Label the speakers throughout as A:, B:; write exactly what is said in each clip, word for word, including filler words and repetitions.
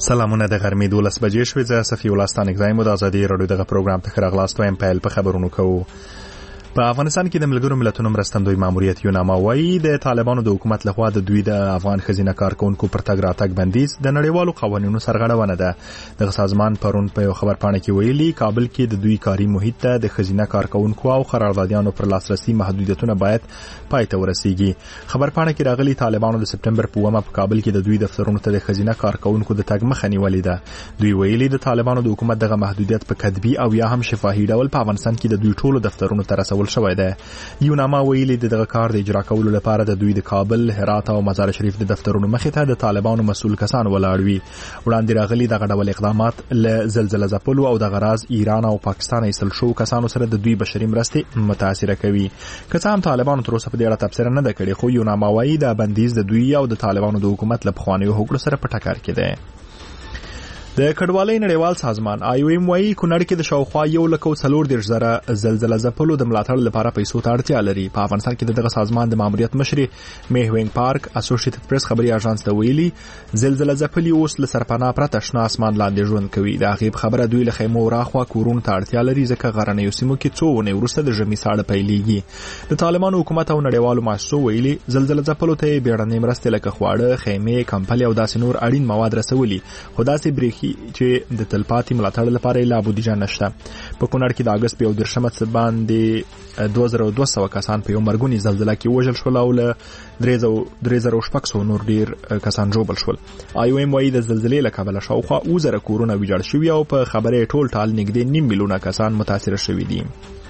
A: سلامونه د غرمې دولس بجې شوې. زه صفي الله ستانک زایم د ازادي راډیو دغه پروګرام ته ښه راغلاست وایم. پیل په خبرونو کوو. په افغانستان کې د ملګرو ملتونو مرستندوی ماموریت یوناما وایي د طالبانو د حکومت لخوا د دوی د افغان خزینه کارکونکو پر تګ راتګ بندیز د نړیوالو قوانینو سرغړونه ده. دغه سازمان پرون په یو خبرپاڼه کې ویلي کابل کې د دوی کاري محیط ته د خزینه کارکونکو او قراردادیانو پر لاسرسي محدودیتونه باید پای ته ورسیږي. خبرپاڼه کې راغلي طالبانو د سپټمبر په اوومه په کابل کې د دوی دفترونو ته د خزینه کارکونکو د تګ مخه نیولې ده. دوی ویلي د طالبانو د حکومت دغه محدودیت په کتبي او یا هم شفاهي ډول په افغانستان کې د دوی ټولو دفترونو ته رسول شوی دی. یوناما ویلي د دغه کار د اجرا کولو لپاره د دوی د کابل، هرات او مزار شریف د دفترونو مخې ته د طالبانو مسؤل کسان ولاړ وي. وړاندې راغلي دغه ډول اقدامات له زلزلې ځپلو او د غراز ایران او پاکستان ایستل شو کسانو سره د دوی بشري مرستې متاثر کوي. که څه هم طالبانو تر اوسه په دې اړه تبصره نه ده کړې، خو یوناما وایي دا بندیز د دوی او د طالبانو د حکومت له پخوانیو هوکړو سره په ټکر کې دی. د کډوالۍ نړیوال سازمان آی او ایم وايي کونړ کې د شاوخوا یو لک او څلور دېرش زره زلزله ځپلو د ملاتړ لپاره پیسو ته اړتیا لري. په افغانستان کې دغه سازمان د ماموریت مشر میهوینګ پارک اسوسییټډ پریس خبري اژانس ته ویلي زلزله ځپلي اوس له سرپناه پرته شنه اسمان لاندې ژوند کوي. دا غیب خبره دوی له خیمو راخوا کورونو ته اړتیا لري ځکه غرنیو سیمو کې څو ونې وروسته د ژمي ساړه پیلېږي. د طالبانو حکومت او نړیوالو مؤسسو ویلي زلزله ځپلو ته بیړنۍ مرستې لکه خواړه، خیمې، کمپلې او داسې نور اړین مواد رسولي، خو داسې بریښي چې د تلپاتې ملاتړ لپاره لا بودیجه نشته. په کونړ کې د اگست په یو دېرشمه باندې دوه زره دوه سوه کسان په یو مرګوني زلزله کې وژل شول او له درې زره شپږ سوه نور ډیر کسان ژوبل شول. آی او ایم وايي د زلزلې له کبله شاوخوا اوه زره کورونه ویجاړ شوي او په خبره ټول ټال نږدې نیم میلیونه کسان متاثر شوي دي.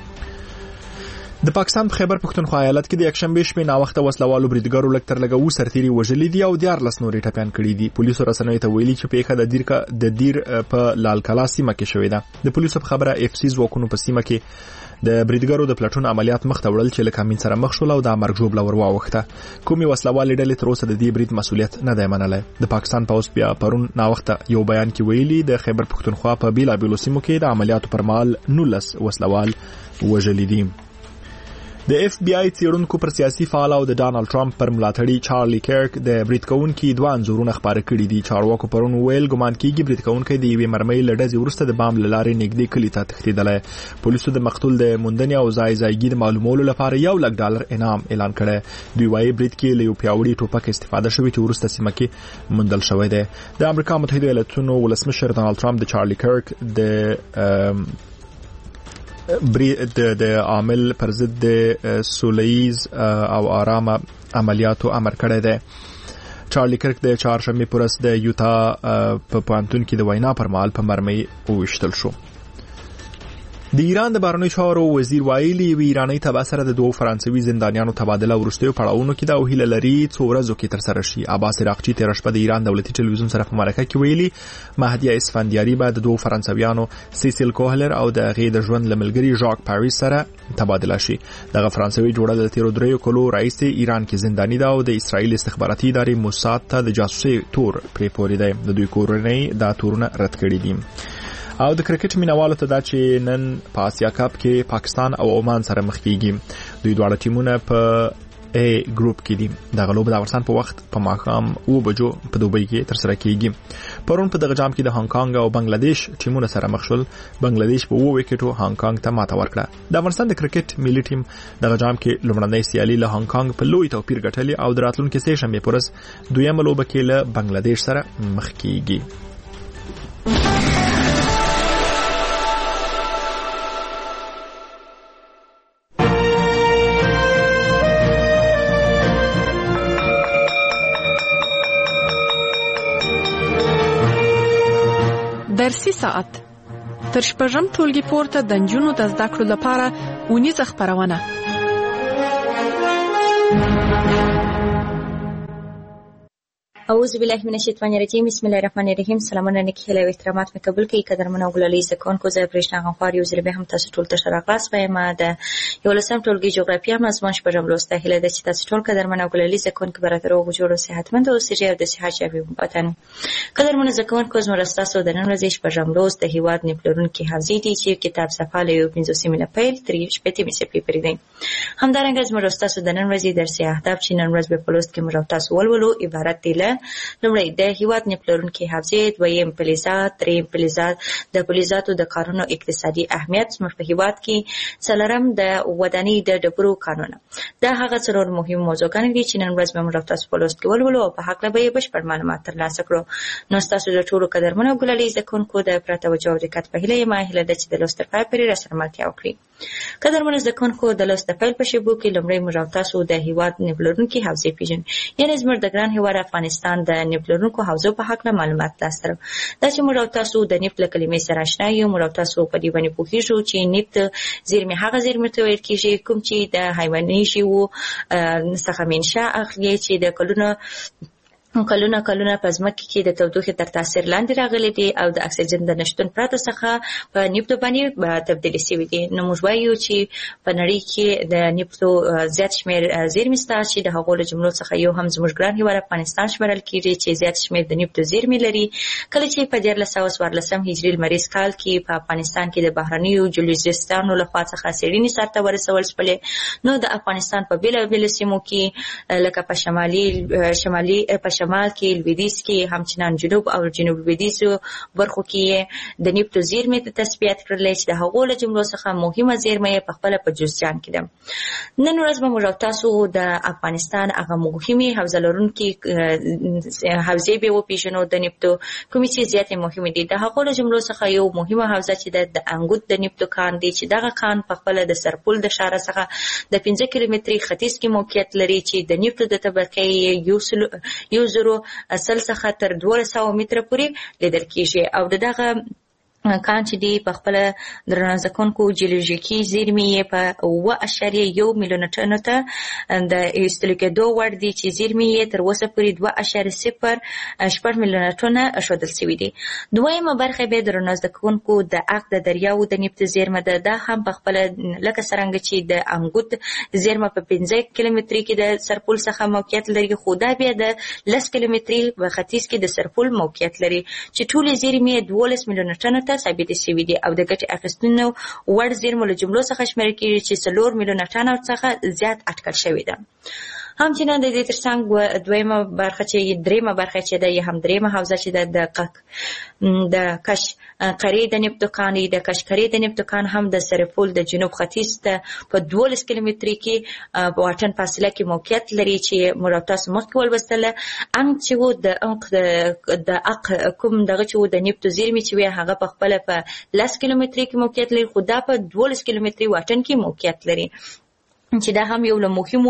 A: د پاکستان په خیبر پښتونخوا ایالت کې د یکشنبه شپې ناوخته وسلوالو بریدګرو لږ تر لږه اوه سرتیري وژلي دي او دیارلس نورې ټپیان کړي دي. پولیسو رسنیو ته ویلي چې پیښه د دیر د دیر په لال کلا سیمه کې شوې ده. د پولیسو په خبره اف سی ځواکونو په سیمه کې د بریدګرو د پلټون عملیات مخ ته وړل چې له کمین سره مخ شول او د مرګ ژوبله ور واوښته. کومې وسلوالې ډلې تر اوسه د دې برید مسؤلیت نه دی منلی. د پاکستان پوځ بیا پرون ناوخته یو بیان کې ویلي د خیبر پښتونخوا په بیلابیلو سیمو کې د عملیاتو پر مهال نولس وسلوال وژلي دي. د اف بی آی څېړونکو پر سیاسي فعال او د ډانلډ ټرمپ پر ملاتړي چارلی کیرک د برید کوونکي دوه انځورونه خپاره کړي دي. چارواکو پرون ویل ګمان کېږي برید کوونکی د یوې مرمۍ له ډزې وروسته د بام له لارې نږدې کلي ته تښتېدلی. پولیسو د مقتول د موندنې او ځای ځایګي د معلومولو لپاره یو لک ډالر انعام اعلان کړی. دوی وایي برید کې له یو پیاوړي ټوپک استفاده شوې چې وروسته سیمه کې موندل شوی دی. د امریکا متحده ایالتونو ولسمشر ډانلډ ټرمپ د چارلی کیرک د برید د عامل پر ضد د سوله‌ییز او آرامه عملیاتو امر کړی دی. چارلی کیرک د چهارشنبې په ورځ د یوتا په پوهنتون کې د وینا پر مهال په مرمۍ وویشتل شو. د ایران د بهرنیو چارو وزیر ویلي یوې ایرانۍ تبع سره د دوو فرانسوي زندانیانو تبادله وروستیو پړاوونو کې د هیله لري څو ورځو کې ترسره شي. عباس عراقچي تېره شپه د ایران دولتي ټلویزیون سره په مرکه کې ویلي مهدیه اسفندیاري به د دوو فرانسویانو سیسیل کوهلر او د هغې د ژوند له ملګري ژاک پاریس سره تبادله شي. دغه فرانسوي جوړه د تېرو دریو کلو راهیسې ایران کې زنداني ده او د اسرائیل استخباراتي ادارې موساد ته د جاسوسۍ تور پرې پورې دی. د دوی کورنۍ دا تورونه رد کړي دي. او د کرکټ مینوالو ته دا چې نن په آسیا کپ کې پاکستان او عمان سره مخ کیږي. دوی دواړه ټیمونه په ای ګروپ کې دي. د غلوب د افغانستان په وخت په ماښام اوه بجو په دوبۍ کې ترسره کیږي. پرون په دغه جام کې د هانګ کانګ او بنگلاديش ټیمونه سره مخ شول. بنگلاديش په اوه وکټو هانګ کانګ ته ماته ورکړه. د افغانستان د کرکټ ملي ټیم دغه جام کې لومړنۍ سیالي له هانګ کانګ په لوی توپیر ګټلې او د راتلونکي سه شنبه په ورځ دویمه لوبه کې له بنگلاديش سره مخ کیږي.
B: درسي ساعت تر شپږم ټولګي پورته د نجونو د زده کړو لپاره اونیزه خپرونه.
C: اعوذ بالله من الشیطان الرجیم بسم الله الرحمن الرحیم. سلامونه نیکی هیله او احترامات مې قبول کړئ. قدرمن او ګلالي زکونکو زه برېښنا غنخوار یو ځل بیا هم تاسو ټول ته ښه راغلاست وایم. د یولسم ټولګي جغرافیه مضمون شپږم لوست هیله ده چې تاسو ټول قدرمن او ګلالي زکونکو برابر او جوړ او صحتمند اوسئ او د صحت ژبې وطن. قدرمن زکونکو زموږ تاسو د نن ورځې شپږم لوست د هیواد نپلورونکي حافظي دي چې کتاب صفحه له یو پنځوسمې نه پیل تر شپږمې صفحې پورې دی. همدارنګه زموږ تاسو د نن ورځې درسي اهداف چې نن ورځ به په لوست کې موږ تاسو ولولو عبارت دي له لومړی د هیواد نفت لرونکي حوزې، دویم فلزات، دریم فلزات د فلزاتو د کارونو اقتصادي اهمیت زموږ په هیواد کې، څلورم د ودانۍ د ډبرو کانونه. دا هغه څلور مهم موضوعګانې دي چې نن ورځ به موږ تاسو په لوست کې ولولو او په هکله به یې بشپړ معلومات ترلاسه کړو. نو ستاسو د ټولو قدرمنو او ګلالي زده کوونکو د پوره توجه او دقت په هیله یم هیله ده چې د لوست تر پایه پورې راسره ملتیا وکړي. قدرمنو زده کوونکو، د لوست د پیل په شیبو کې لومړی موږ تاسو د هیواد نفت لرونکي حوزې پیژنو، یعنې زموږ د ګران هیواد افغانستان د نفت لرونکو حوزو په هکله معلومات لاسته راوړو. دا چې موږ تاسو د نفت له کلمې سره آشنا یو، موږ تاسو په دې باندې پوهیږو چې نفت زیرمې هغه زیرمې ته ویل کېږي کوم چې د حیواني ژوو څخه منشأ اخلي، چې د کلونو کلونه کلونه په ځمکه کې د تودوخې تر تاثیر لاندې راغلي دي او د اکسیجن د نشتون پرته څخه په نفتو باندې تبدیلي شوي دي. نو موږ وایو چې په نړۍ کې د نفتو زیات شمېر زیرمې شته چې د هغو له جملو څخه یو هم زموږ ګران هیواد افغانستان شمېرل کېږي چې زیات شمېر د نفتو زیرمې لري. کله چې په دیارلس سوه څوارلسم هجري لمریز کال کې په افغانستان کې د بهرنیو جیولوجستانو لخوا څخه څېړنې سرته ورسول شولې، نو د افغانستان په بېلابېلو سیمو کې لکه په شمالي شمالي په شمال کې، لویدیځ کې، همچنان جنوب او جنوب لویدیځو برخو کې د نفتو زیرمې تثبیت کړلې چې د هغو له جملو څخه مهمه زیرمه یې پخپله په جوزجان کې ده. نن ورځ به موږ تاسو د افغانستان هغه مهمې حوزه لرونکي حوزې به وپېژنو د نفتو، کومې چې زیاتې مهمې دي. د هغو له جملو څخه یو مهمه حوزه چې د انګوت د نفتو کان دی، چې دغه کان پخپله د سرپل د ښاره څخه د پنځه کیلومتري ختیځ کې موقعیت لري، چې د نفتو د طبقې یو زرو اصل څخه تر دولس سوه متره پورې لیدل کېږي. او د دغه کان چې دی په خپل درنه زکونکو جیولوژیکي زیرمې یې په اوه اعشاریه یو میلیون ټنو ته د ایستلو کېدو وړ دي، چې زیرمې یې تر اوسه پورې دوه اعشاریه صفر شپږ میلیونه ټنه ښودل شوي دي. دویمه برخه به درنه زکونکو د اق د دریاو د نفت زیرمه ده. دا هم په خپل لکه څرنګه چې د انګوت زیرمه په پنځه کیلومتري کې د سرپل څخه موقعیت لري، خو دا بیا د لس کیلومتري په ختیځ کې د سرپل موقعیت لري، چې ټولې زیرمې دولس میلیونه ټنو ثابت شوي دي او د ګټې اخیستنې وړ زیرمو له جملو څخه شمېرل کېږي چې څلور میلیونه ټنو څخه زیات اټکل شوې ده. همچنان د دې ترڅنګ دویمه برخه چې دریمه برخه چې ده، یا هم دریمه حوزه چې ده د قق د کش قرې د نفتو کان دی. د کش قرې د نفتو کان هم د سرپل د جنوب ختیځ ته په دولس کیلومتري کې په واټن فاصله کې موقعیت لري، چې موږ تاسو مخکې ولوستله. انګ چې و د انق د اق کوم دغه چې و د نفتو زیرمې چې وي هغه په خپله په لس کیلومتري کې موقعیت لري، خو دا په دولس کیلومتري واټن کې موقعیت لري، چې دا هم یو له مهمو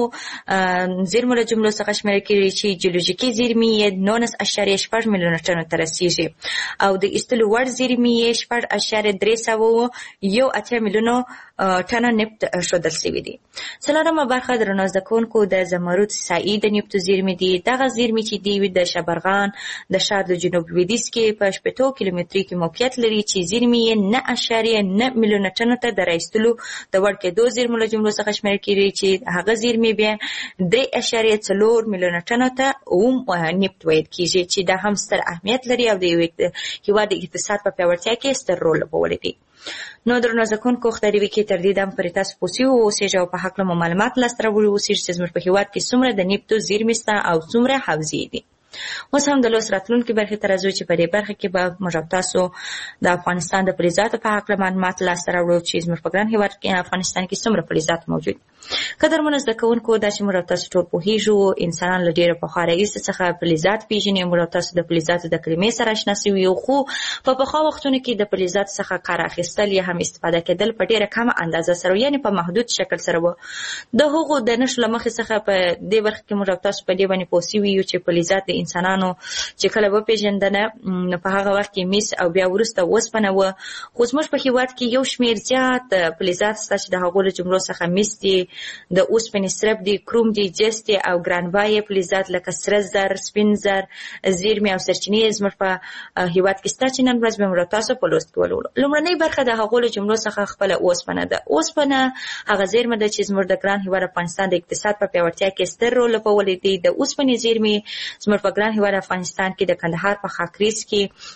C: زیرمو له جملو څخه شمېرل کېږي، چې جیولوژیکي زیرمې یې نولس اعشاریه شپږ میلیونه ټنو ته رسېږي او د ایستلو وړ زیرمې یې شپږ اعشاریه درې سوه یو اتیا میلیونو ټنه نفت ښودل شوي دي. څلورمه برخه درنو زده کوونکو د زمرد سایي د نفتو زیرمې دي. دغه زیرمې چې دی د شبرغان د ښار د جنوب لویدیځ کې په شپېتو کیلومتري کې موقعیت لري، چې زیرمې یې نه اعشاریه نه میلیونه ټنو ته د رایستلو د وړ کېدو زیرمو له جملو څخه شمېرل کېږي، چې هغه زیرمې بیا درې اعشاریه څلور میلیونه ټنو ته اوم نفت ویل کېږي، چې دا هم ستر اهمیت لري او د یو هېواد د اقتصاد په پیاوړتیا کې ستر رول لوبولی دی. نو درنو زده کوونکو، خدای دې وکړي تر دې دم پورې تاسو پوه سوي واوسېږئ او په هکله مو معلومات لاسته راوړي واوسېږي چې زموږ په هېواد کې څومره د نفتو زیرمې شته او څومره حوزې دي. اوس هم د لوست راتلونکي برخې ته راځو، چې په دې برخه کې به موږ تاسو د افغانستان د فلزاتو په هکله معلومات لاسته راوړو، چې زموږ په ګران هېواد کې افغانستان کې څومره فلزات موجود. قدرمنو زده کوونکو، دا چې موږ تاسو ټول پوهېږو انسانان له ډېره پخوا راهیسې څخه فلزات پېژني. موږ تاسو د فلزاتو د کلمې سره اشنا سوي یو، خو په پخوا وختونو کې د فلزاتو څخه کار اخیستل یا هم استفاده کېدل په ډېره کمه اندازه سره، یعنې په محدود شکل سره و. د هغو د نښو له مخې څخه په دې برخه کې موږ تاسو په دې باندې پوه سوي یو چې فلزات د انسانانو چې کله وپېژندنه نو په هغه وخت کې مس او بیا وروسته اوسپنه وه، خو زموږ په هېواد کې یو شمېر زیات فلزات شته چې د هغو له جملو څخه مس دي، د اوسپنې سرب دی، کروم دی، جست دی او ګرانبایه فلزات لکه سره زر، سپین زر زیرمې او سرچینې زموږ په هېواد کې شته، چې نن ورځ به موږ تاسو په لوست کې ولولو. لومړنۍ برخه د هغو له جملو څخه خپله اوسپنه ده. اوسپنه هغه زیرمه ده چې زموږ د ګران هېواد افغانستان د اقتصاد په پیاوړتیا کې ستر رول لوبولی دی. د اوسپنې زیرمې زموږ په ګران هېواد افغانستان کې د کندهار په خاکریز کې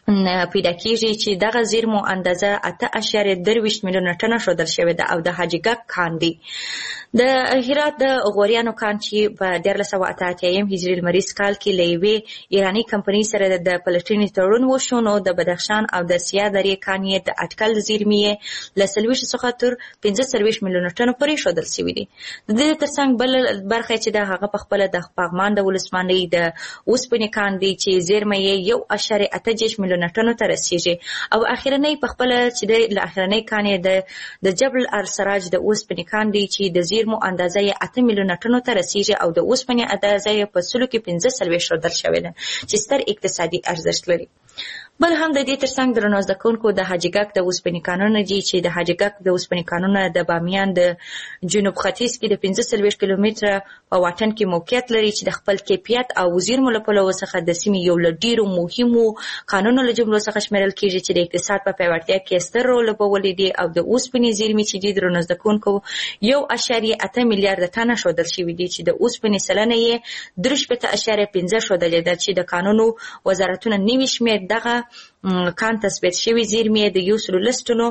C: پیدا کیږي چې دغه زیرمو اندازه اته اعشاریه درویشت میلیونه ټنه ښودل شوې ده او د حاجي ګک کان دی. د هرات د غوریانو کان چې په دیارلس سوه اته اتیایم هجري لمریز کال کې له یوې ایراني کمپنۍ سره د پلټنې تړون وشو، نو د بدخشان او د سیاه درې کان یې د اټکل زیرمې له څلوېښت څخه تر پنځه څلوېښت میلیونه ټنو پورې ښودل شوي دي. د دې ترڅنګ بل برخه چې د هغه په خپله د پغمان د ولسوالۍ د اوسپنې کان دی چې زیرمه یې یو اعشاریه اته دېرش میلیونه ټنو ته رسیږي، او اخرنی په خپله چې د اخرنی کان یې د د جبل السراج د اوسپنې کان دی چې د زیرمو اندازه یې اته میلیونه ټنو ته رسیږي او د اوسپنې اندازه یې په سلو کې پنځه څلوېښت ښودل شوې ده چې ستر اقتصادي ارزښت لري. بل هم د دې ترڅنګ درنو زده کوونکو د حاجي ګک د اوسپنې کانونه دي چې د حاجي ګک د اوسپنې کانونه د بامیان د جنوب ختیځ کې د پنځه څلوېښت کیلومتره په واټن کې موقعیت لري چې د خپل کیفیت او زیرمو له پلوه څخه د سیمې یو له ډېرو مهمو کانونو له جملو څخه شمیرل کېږي چې د اقتصاد په پیاوړتیا کې ستر رول لوبولی دی، او د اوسپنې زیرمې چې دي درنو زده کوونکو یو اعشاریه اته میلیارده ټنه ښودل شوي دي چې د اوسپنې سلنه یې درې شپېته اعشاریه پنځه ښودلې ده چې د کانونو وزارتونه نوي شمېر دغه کان تثبیت شوي زیرمې د یو سلو لس ټنو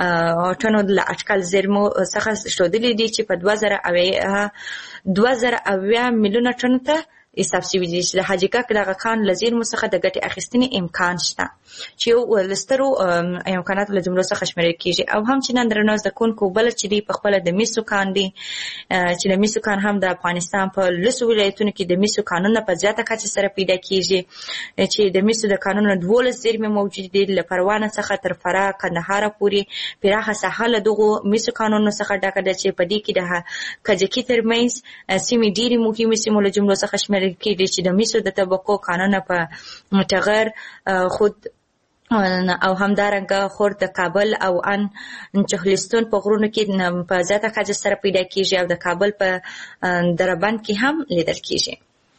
C: ټنو له اټکل زیرمو څخه ښودلې دي چې په دوه زره اویا دوه زره اویا میلیونه ټنو ته حساب شوي دي چې د حاجي ګک دغه کان له زیرمو څخه د ګټې اخیستنې امکان شته چې یو له سترو امکاناتو له جملو څخه شمیرل کېږي. او هم چې نن درنو زده کوونکو بله چې دی په خپله د مسو کان دی چې د مسو کان هم د افغانستان په لسو ولایتونو کې د مسو کانونه په زیاته کچه سره پیدا کېږي چې د مسو د کانونو دولس زیرمې موجود دي له پروانه څخه تر فراه کندهاره پورې پراخه ساحه له دغو مسو کانونو څخه ډکه ده چې په دې کې د کجکي ترمنځ سیمې ډېرې مهمې سیمو له جملو څخه شمیرل کېږي چې د مسو د طبقو کانونه په ټغر خود او همدارنګه خور د کابل او ان چهلستون په غرونو کې په زیاته کچه سره پیدا کېږي او د کابل په دربند کې هم لیدل کېږي.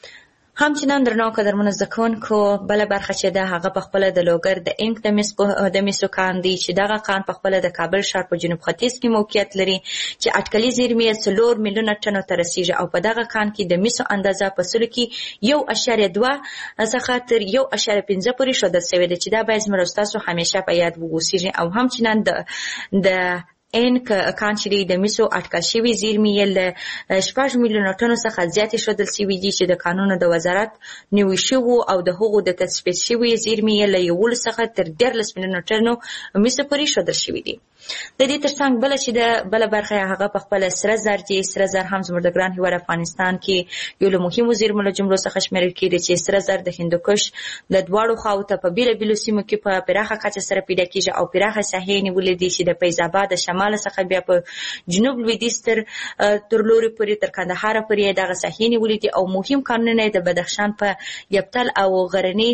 C: هم چې نن درنو قدرمنو زده کوونکو بله برخه چې ده هغه په خپله د لوګر د انک د مسو کان دی چې دغه کان په خپله د کابل ښار په جنوب ختیځ کې موقعیت لري چې اټکلي زیرمې یې څلور میلیونه ټنو ته رسیږي او په دغه کان کې د مسو اندازه په سلو کې یو اعشاریه دوه څخه تر یو اعشاریه پنځه پورې ښودل شوې ده چې دا باید زموږ ستاسو همیشه په یاد واوسیږي. او هم چې نن د د ان کان چې د مسو اټکل شوي زیرمې یې له شپږ میلیونه ټنو څخه زیاتې ښودل شوي دي چې د کانونو د وزارت نوي شوو او د هغو د تثبیت شوي زیرمې یې له یولس څخه تر دیارلس میلیونه ټنو مسو پورې ښودل شوي دي. د دې ترڅنګ بله چې د بله برخه هغه په خپله سره زر دي. سره زر هم زموږ د ګران هېواد افغانستان کې یو له مهمو زیرمو له جملو څخه شمیرل کېږي چې سره زر د هندوکش د دواړو خواو ته په بېلابېلو سیمو کې په پراخه کچه سره پیدا کېږي او پراخه ساحې نیولې دي چې د فیض آباد د شماله څخه بیا په جنوب لویدیځ تر تر لوري پورې تر کندهاره پورې دغه ساحې نیولې دي او مهم کانونه د بدخشان په یبتل او غرني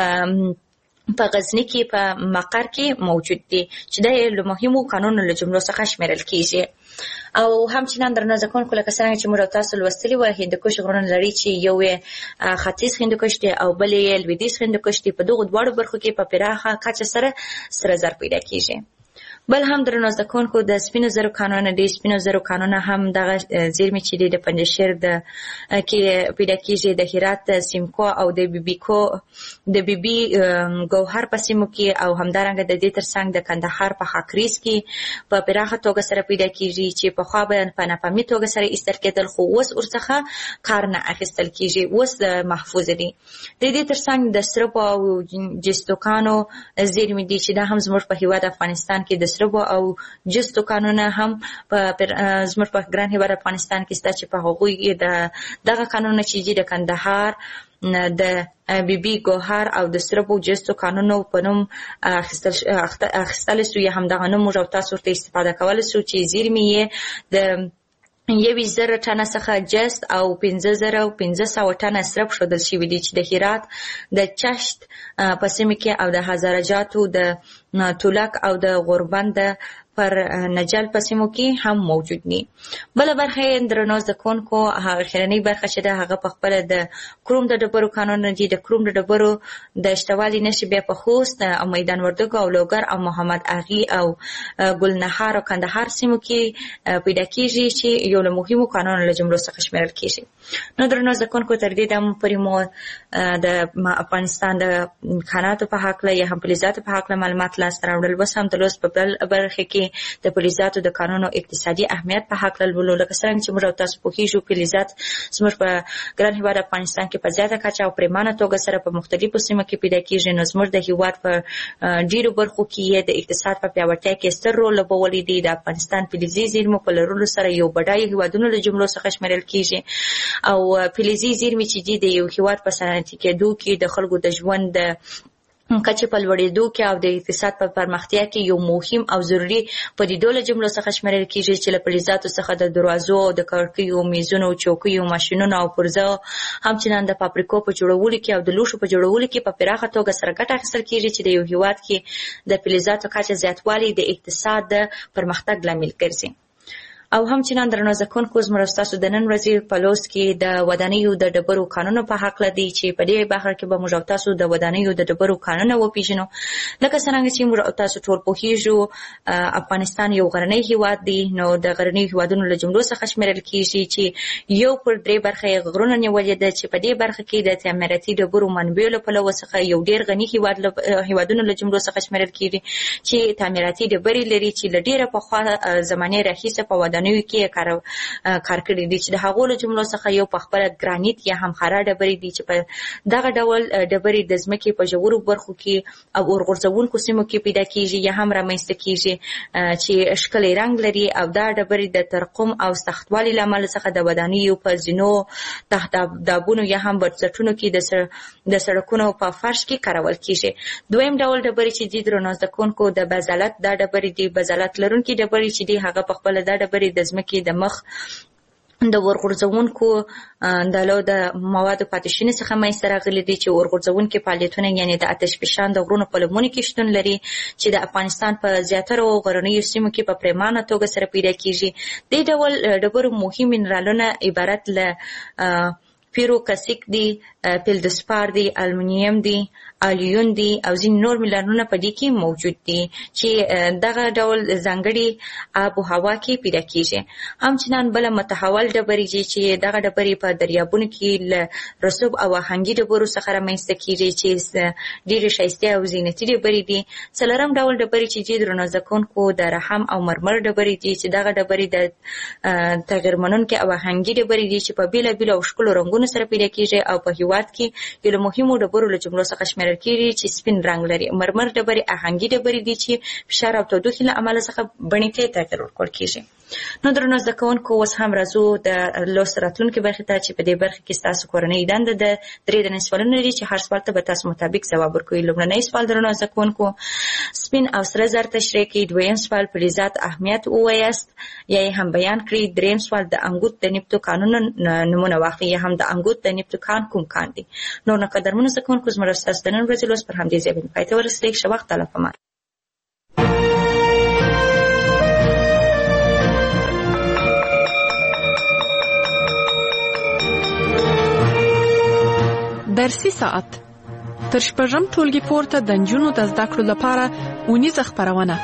C: په غزني کې په مقر کې موجود دي چې د مهمو قانونو له جملو څخه شمیرل کېږي. او هم چې نن درنو زده کوونکو لکه څرنګه چې موږ تاسو لوستلي وو هندوکش غرونه لري چې یو یې ختیځ هندوکش دی او بل یې لویدیځ هندوکش دی. په دغو دواړو برخو کې په پراخه کچه سره سره زر پیدا کېږي. بل هم درنو زده کوونکو د سپینو زرو کانونه دي. سپینو زرو کانونه هم دغه زیرمې چې دي د پنجشیر د کې پیدا کېږي د هرات د سیمکو او د بیبیکو د بیبي ګوهر په سیمو کې او همدارنګه د دې ترڅنګ د کندهار په خاکریز کې په پراخه توګه سره پیدا کېږي چې پخوا به په ناپامي توګه سره ایستل کېدل خو اوس ورڅخه کار نه اخیستل کېږي، اوس محفوظ دي. د دې ترڅنګ د سرو او جستوکانو زیرمې دي چې دا هم زموږ په هېواد افغانستان کې د سرو او جستو کانونه هم په زموږ په ګران هېواد افغانستان کې شته چې په هغوی د دغه کانونه چې دي د کندهار د بیبي ګوهر او د سرو جستو کانونو په نوم اخیستل سوی هم دغه نوم موږ او تاسو ورته استفاده کولی سو چې زیرمې یې د یوې زره ټنه څخه جست او پنځه زره او پنځه سوه ټنه سرب ښودل شوي دي چې د هرات د چشت په سیمه کې او د هزاره جاتو د تولک او د غوربند پر نجل په سیمو کې هم موجود دي. بله برخه درنو زده کوونکو هغه خیرنۍ برخه چې ده هغه په خپله د کروم د ډبرو کانونه دي. د کروم د ډبرو د شتوالي نښې بیا په خوست او میدان وردګو او لوګر او محمد اغي او ګلنهار او کندهار سیمو کې پیدا کېږي چې یو له مهمو کانونو له جملو څخه شمیرل کېږي. نو درنو زده کوونکو تر دې دمه پورې مو د افغانستان د امکاناتو په هکله یا هم فلزاتو په هکله معلومات لاسته راوړل. اوس هم د لوست په بل برخه کې د فلزاتو د کانونو اقتصادي اهمیت په هکله لولو. لکه څرنګه چې موږ او تاسو پوهېږو فلزات زموږ په ګران هېواد افغانستان کې په زیاته کچه او پرېمانه توګه سره په مختلفو سیمو کې پیدا کېږي. نو زموږ د هېواد په ډېرو برخو کې یې د اقتصاد په پیاوړتیا کې ستر رول لوبولی دی. د افغانستان فلزي زیرمو په لرلو سره یو بډایه هېوادونو له جملو څخه شمیرل کېږي او فلزي زیرمې چې دي د یو هېواد په صنعتي کېدو کې د خلکو د ژوند د کچې په لوړېدو کې او د اقتصاد په پرمختیا کې یو مهم او ضروري پدیدو له جملو څخه شمیرل کېږي چې له فلزاتو څخه د دروازو او د کړکیو میزونو چوکیو ماشینونو او پرزو همچنان د فابریکو په جوړولو کې او د لوښو په جوړولو کې په پراخه توګه سره ګټه اخیستل کېږي چې د یو هېواد کې د فلزاتو کچه زیاتوالی د اقتصاد د پرمختګ لامل ګرځي. او همچنان درنو زده کوونکو زموږ ستاسو د نن ورځې په لوست کې د ودانیو د ډبرو کانونو په هکله دی چې په دې برخه کې به موږ او تاسو د ودانیو د ډبرو کانونه وپېژنو. لکه څرنګه چې موږ او تاسو ټول پوهېږو افغانستان یو غرنی هېواد دی. نو د غرنیو هېوادونو له جملو څخه شمیرل کېږي چې یو پر درې برخه یې غرونه نیولې ده چې په دې برخه کې د تعمیراتي ډبرو منبعو له پلوه څخه یو ډېر غني هېواد هېوادونو له جملو څخه شمیرل کېږي چې تعمیراتي ډبرې لري چې له ډېره پخوا زمانې راهیسې په ودانیو کې کار کار کړی دي چې د هغو له جملو څخه یو په خپله ګرانیت یا هم خاره ډبرې دي چې په دغه ډول ډبرې د ځمکې په ژورو برخو کې او اورغورځونکو سیمو کې پیدا کېږي یا هم رامنځته کېږي چې ښکلی رنګ لري او دا ډبرې د ترقم او سختوالي له امله څخه د ودانیو په زینو تحت دابونو یا هم بنسټونو کې د سړکونو په فرش کې کارول کېږي. دویم ډول ډبرې چې دي درنو زده کوونکو د بزالت دا ډبرې دي. بزالت لرونکي ډبرې چې دي هغه په خپله دا ډبرې د ځمکې د مخ د ورغورځونکو دلو د موادو پاتې شونې څخه منځته راغلي دي چې ورغورځونکي فعالیتونه یعنې د اتش فشان د غرونو په لمنو کې شتون لري چې د افغانستان په زیاترو غرنیو سیمو کې په پرېمانه توګه سره پیدا کېږي. دې ډول ډبرو مهم منرالونه عبارت له پیروکسیک دي، فلدسپار دي، المونیم دي، الیون دي او ځینې نور منرالونه په دې کې موجود دي چې دغه ډول ځانګړي آب و هوا کې پیدا کېږي. همچنان بله متحول ډبرې دي چې دغه ډبرې په دریابونو کې له رسوب او آهنګي ډبرو څخه رامنځته کېږي چې ډېرې ښایستې او زینتي ډبرې دي. څلورم ډول ډبرې چې دي درنو زده کوونکو د رحم او مرمر ډبرې دي چې دغه ډبرې د تغیر منونکې او آهنګي ډبرې دي چې په بېلابېلو او ښکلو رنګونو سره پیدا کېږي او په هېواد کې یو له مهمو ډبرو له جملو څخه شمیرل کېږي چې سپین رنګ لري. مرمر ډبرې آهنګي ډبرې دي چې فشار او تودوخې له امله څخه بڼې ته تغیر ورکول کېږي. نو درنو زده کوونکو اوس هم راځو د لوست راتلونکې برخې ته چې په دې برخه کې ستاسو کورنۍ دنده د درې دنې سوالونه لري چې هر سوال ته به تاسو مطابق ځواب ورکوئ. لومړنی سوال درنو زده کوونکو سپین او سره زر تشریح کړئ. دویم سوال فلزات اهمیت ووایاست یا یې هم بیان کړئ. دریم سوال د انګوت د نفتو کانونو نومونه واخلئ یا هم د انګوت د نفتو کان کوم کان دی. نور نو قدرمنو زده کوونکو زموږ ستاسو د نن ورځې لوست پر همدې ځای باندې پای ته ورسېدی. ښه وخت الله پامان.
B: درسي ساعت تر شپږم ټولګي پورته د نجونو د زده کړو لپاره اونیزه خپرونه.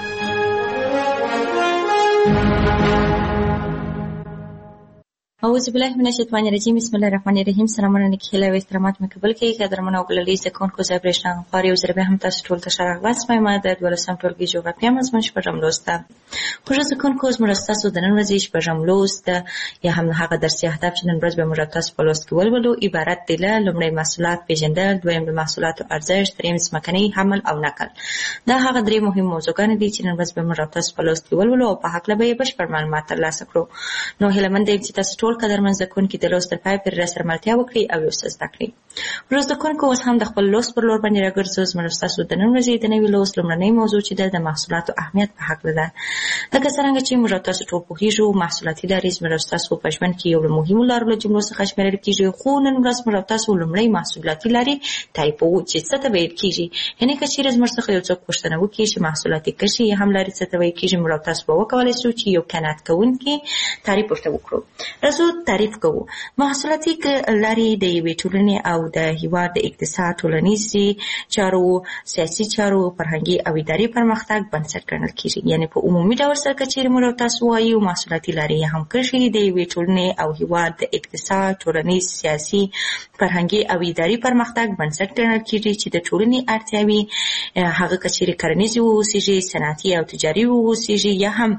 C: اعوذ بالله من الشیطان الرجیم. بسم الله الرحمن الرحیم. سلامونه نیکی هیله او احترامات مې قبول کړئ. قدرمنو او ګلالي زده کوونکو زه برېښنا غوار یو ځل بیا هم تاسو ټول ته ښه راغلاست وایم. د دولسم ټولګي جغرافیه مضمون شپږم لوست ده. خوږه زده کوونکو زموږ ستاسو د نن ورځې شپږم لوست یا هم هغه درسي اهداف چې نن ورځ به موږ تاسو په لوست کې ولولو عبارت دي له لومړی محصولات پېژندل، دویم د محصولاتو ارزښت، دریم ځمکنی حمل او نقل. دا هغه درې مهم موضوعګانې دي چې نن ورځ به موږ تاسو په لوست کې ولولو او په هکله به یې بشپړ معلومات ترلاسه کړو. نو هیله مند یم چې تاسو ټول ټول قدرمن زده کوونکي د لوست تر پای پورې راسره ملتیا وکړي او یو څه زده کړي. ورو زده کوونکو اوس هم د خپل لوست پر لور باندې راګرځو. زموږ ستاسو د نن ورځې د نوي لوست لومړنۍ موضوع چې ده د محصولاتو اهمیت په هکله ده. لکه څرنګه چې موږ تاسو ټول پوهېږو محصولاتي لارې زموږ ستاسو په ژوند کې یو له مهمو لارو له جملو څخه شمېرل کېږي، خو نن ورځ موږ تاسو لومړی محصولاتي لارې ټایپوو چې څه ته ویل کېږي. یعنې که چېرې زموږ څخه یو څوک پوښتنه وکړي چې محصولاتي کشي یا هم لارې څه ته ویل کېږي، موږ تاسو به وکولی شو چې یو قناعت کوونکی تعریف ورته وکړو. راځو تعریف کوو. محصولاتي لارې د یوې ټولنې او د هېواد د اقتصاد، ټولنیزې چارو، سیاسي چارو، فرهنګي او اداري پرمختګ بنسټ ګڼل کېږي. یعنې په عمومي ډول سره که چېرې موږ تاسو وایو محصولاتي لارې هم کشي د یوې ټولنې او هېواد د اقتصاد، ټولنیز، سیاسي، فرهنګي او اداري پرمختګ بنسټ ګڼل کېږي چې د ټولنې اړتیاوې هغه که چېرې کرنیزې واوسېږي، صنعتي او تجاري واوسېږي، یا هم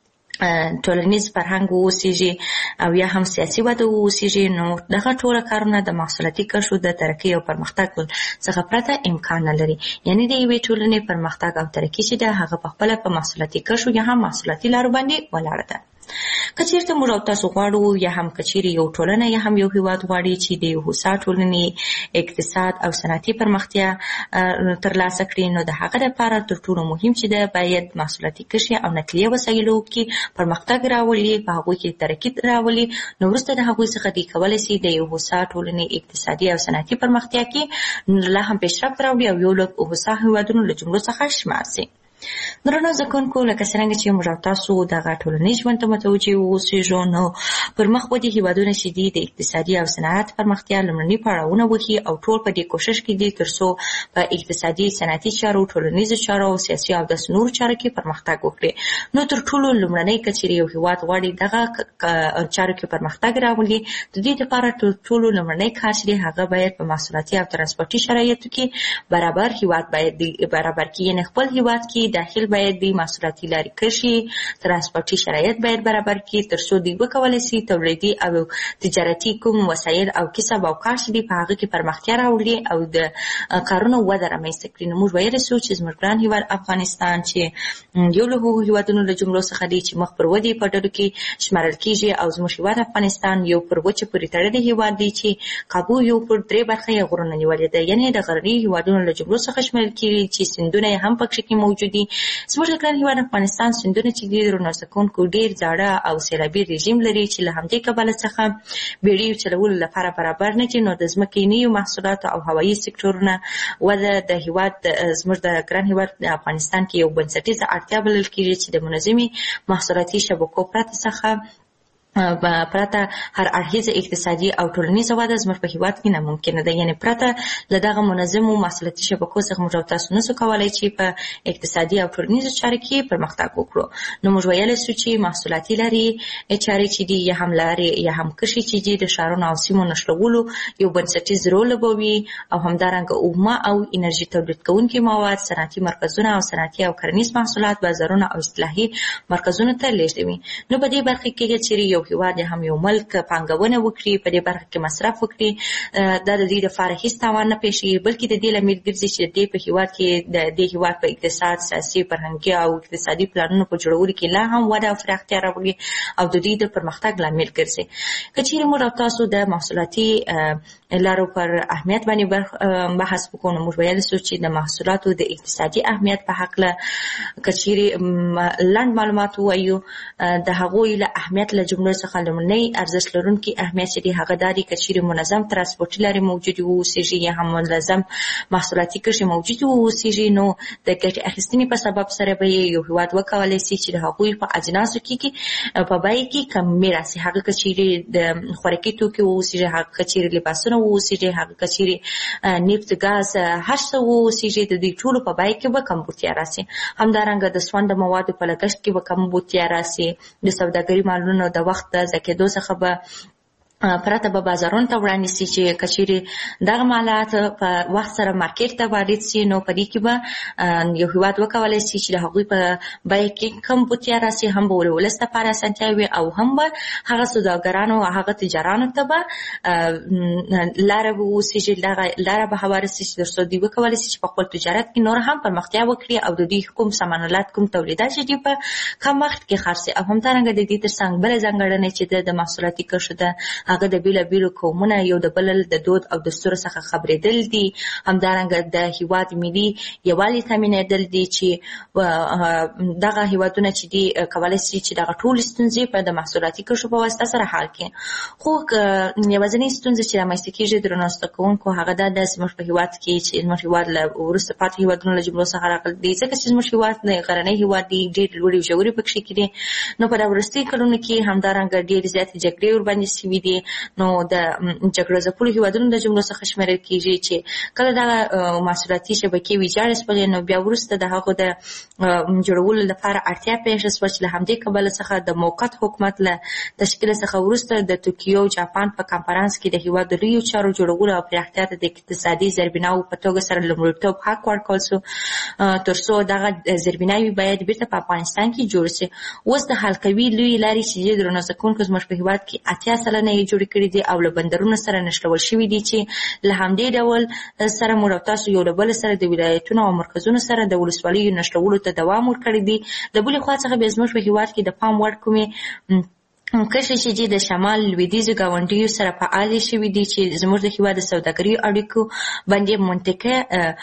C: ټولنیز فرهنګ واوسېږي او یا هم سیاسي وده واوسېږي، نو دغه ټوله کارونه د محصولاتي کشو د ترقۍ او پرمختګ څخه پرته امکان نه لري. یعنې د یوې ټولنې پرمختګ او ترقي چې ده هغه پخپله په محصولاتي کشو یا هم محصولاتي لارو باندې ولاړه ده. که چېرته موږ او تاسو غواړو یا هم که چېرې یو ټولنه یا هم یو هېواد غواړي چې د یو هوسا ټولنې اقتصاد او صنعتي پرمختیا ترلاسه کړي، نو د هغه لپاره تر ټولو مهم چې ده باید محصولاتي کشي او نقلیه وسایلو کې پرمختګ راولي، په هغوی کې ترقي راولي. نو وروسته د هغوی څخه دوی کولی شي د یو هوسا ټولنې اقتصادي او صنعتي پرمختیا کې لا هم پیشرفت راوړي او یو له هوسا هېوادونو له جملو څخه شمار شي. درنو زده کوونکو، لکه څرنګه چې موږ تاسو دغه ټولنیز ژوند ته متوجه واوسېږو، نو پر مخ ودې هېوادونه چې دي د اقتصادي او صنعت پرمختیا لومړني پړاوونه وښي او ټول په دې کوښښ کې دي تر څو په اقتصادي، صنعتي چارو، ټولنیزو چارو او سیاسي او داسې نورو چارو کې پرمختګ وکړي. نو تر ټولو لومړنی که چېرې یو هېواد غواړي دغه چارو کې پرمختګ راولي، د دې لپاره تر ټولو لومړنی کار چې دی هغه باید په محصولاتي او ترانسپورټي شرایطو کې برابر هېواد باید برابر کړي. یعنې خپل هېواد کې داخل باید د محصولاتي لارې کشي، ترانسپورټي شرایط باید برابر کړي تر څو دوی وکولی شي تولیدي او تجارتي کوم وسایل او کسب او کار چې دي په هغه کې پرمختیا راوړي او د کارونو وده رامنځته کړي. نو موږ ویلی شو چې زموږ ګران هېواد افغانستان چې یو له هغو هېوادونو له جملو څخه دی چې مخ پر ودې په ډلو کې شمارل کېږي، او زموږ هېواد افغانستان یو پر وچه پورې تړلی هېواد دی چې کابو یو پر درې برخه یې غرونه نیولې ده. یعنې د غرني هېوادونو له جملو څخه شمېرل کېږي چې سیندونه یې هم پکښې کې موجود دي. زموږ د ګران هېواد افغانستان سیندونه چې دي درنو زده کوونکو ډېر زاړه او سیلابي رژیم لري چې له همدې کبله څخه بیړیو چلولو لپاره برابر نه دي. نو د ځمکنیو محصولاتو او هوایي سکتورونه وده د هېواد زموږ د ګران هېواد افغانستان کې یو بنسټیزه اړتیا بلل کېږي چې د منظمې محصولاتي شبکو پرته څخه پرته هر اړخیزه اقتصادي او ټولنیزه وده زموږ په هېواد کې ناممکنه ده. یعنې پرته له دغه منظمو محصولاتي شبکو څخه موږ او تاسو نسو کولی چې په اقتصادي او ټولنیزو چارو کې پرمختګ وکړو. نو موږ ویلی سو چې محصولاتي لارې چارې چې دي یا هم لارې یا هم کشي چې دي د ښارونو او سیمو نښلولو یو بنسټیز رول لوبوي، او همدارنګه اومه او انرژي تولید کوونکي مواد، صنعتي مرکزونه او صنعتي او کرنیز محصولات بازارونه او اصلاحي مرکزونو ته لیږدوي. نو په دې برخه کې چېرې یو هېواد هم یو ملک پانګونه وکړي، په دې برخه کې مصرف وکړي، دا د دې لپاره هېڅ تاوان نه پېښېږي، بلکې د دې لامل ګرځي چې د دې په هېواد کې د دې هېواد په اقتصاد، سیاسي، فرهنګي او اقتصادي پلانونو په جوړولو کې لا هم وده او پراختیا راوړي او د دې د پرمختګ لامل ګرځي. که چېرې موږ او تاسو د محصولاتي لارو پر اهمیت باندې بحث وکړو، نو موږ ویلی سو چې د محصولاتو د اقتصادي اهمیت په هکله که چېرې لنډ معلومات ووایو، د هغوی له اهمیت له جملو څخه لومړنی ارزښت لرونکي اهمیت چې دی هغه دا دی که چېرې منظم ترانسپورټي لارې موجودې واوسېږي یا هم منظم محصولاتي کښې موجودې واوسېږي، نو د ګټې اخیستنې په سبب سره به یې یو هېواد وکولی شي چې د هغوی په اجناسو کې په بیې کې کمې راسي. هغه که چېرې د خوراکي توکي واوسېږي، هغه که چېرې لباسونه واوسېږي، هغه که چېرې نفت، ګاز، هر څه واوسېږي، د دې ټولو په بیې کې به کمبودتیا راسي. همدارنګه د سونده موادو په لګښت کې به کمبودتیا راسي، د سوداګري مالونو د وخت د ضایع کېدو څخه به پرته به بازارونو ته وړاندې سي چې کچېرې دغه مالات په وخت سره مارکیټ ته وارد سي نو په دې کې به یو هېواد وکولی سي چې د هغوی په بیه کې کم بوتیا راسي، هم به ولس دپاره اسانتیا وي او هم به هغه سوداګرانو او هغه تجارانو ته به لاره واوسي، دغه لاره به هواره سي چې تر څو دوی وکولی سي چې په خپل تجارت کې نور هم پرمختیا وکړي او د دوی کوم سامان الات کوم تولیدات چې دوی په کم وخت کې خرڅ سي. او همدارنګه د دې تر څنګ بله ځانګړنه چې د محصولاتي کرښو ده هغه د بیلابیلو قومونه یو د بل د دود او دستور څخه خبرېدل دي، همدارنګه د هېواد ملي یووالي تامینېدل دي چې دغه هېوادونه چې دي کولی شي چې دغه ټولې ستونزې په د محصولاتي کرښو په واسطه سره حل کړي. خو یوازینۍ ستونزه چې رامنځته کېږي درنو زده کوونکو هغه دا ده زموږ په هېواد کې چې زموږ هېواد له وروسته پاتې هېوادونو له جملو څخه راغلی دی، ځکه چې زموږ هېواد غرنی هېواد دی، ډېر لوړې او ژورې پکښې کې دي. نو په وروستیو کلونو کې همدارنګه ډېرې زیاتې جګړې ورباندې سوي دي. نو د جګړه ځپلو هېوادونو د جملو څخه شمېرل کېږي چې کله دغه محصولاتي شبکې ویجاړې شولې نو بیا وروسته د هغو د جوړولو لپاره اړتیا پېښه شوه چې له همدې کبله څخه د موقت حکومت له تشکیل څخه وروسته د توکیو جاپان په کنفرانس کې د هېواد د لویو چارو جوړولو او پراختیا ته د اقتصادي زیربناوو په توګه سره لومړیتوب حق ورکړل سو تر څو دغه زیربناوې باید بیرته په افغانستان کې جوړ شي. اوس د حل کوي لویې لارې چې درنو زده کوونکو زموږ په هېواد کې اتیا سلنه یې جوړې کړي دي او له بندرونو سره نښلول شوي دي چې له همدې ډول سره موږ او تاسو یو له بل سره د ولایتونو او مرکزونو سره د ولسوالیو نښلولو ته دوام ورکړی دی. د بلې خوا څخه بیا زموږ په هېواد کې د پام وړ کومې کرښې چې دي د شمال لویدیځو ګاونډیو سره فعالې شوي دي چې زموږ د هېواد د سوداګرۍ اړیکو باندې منطقه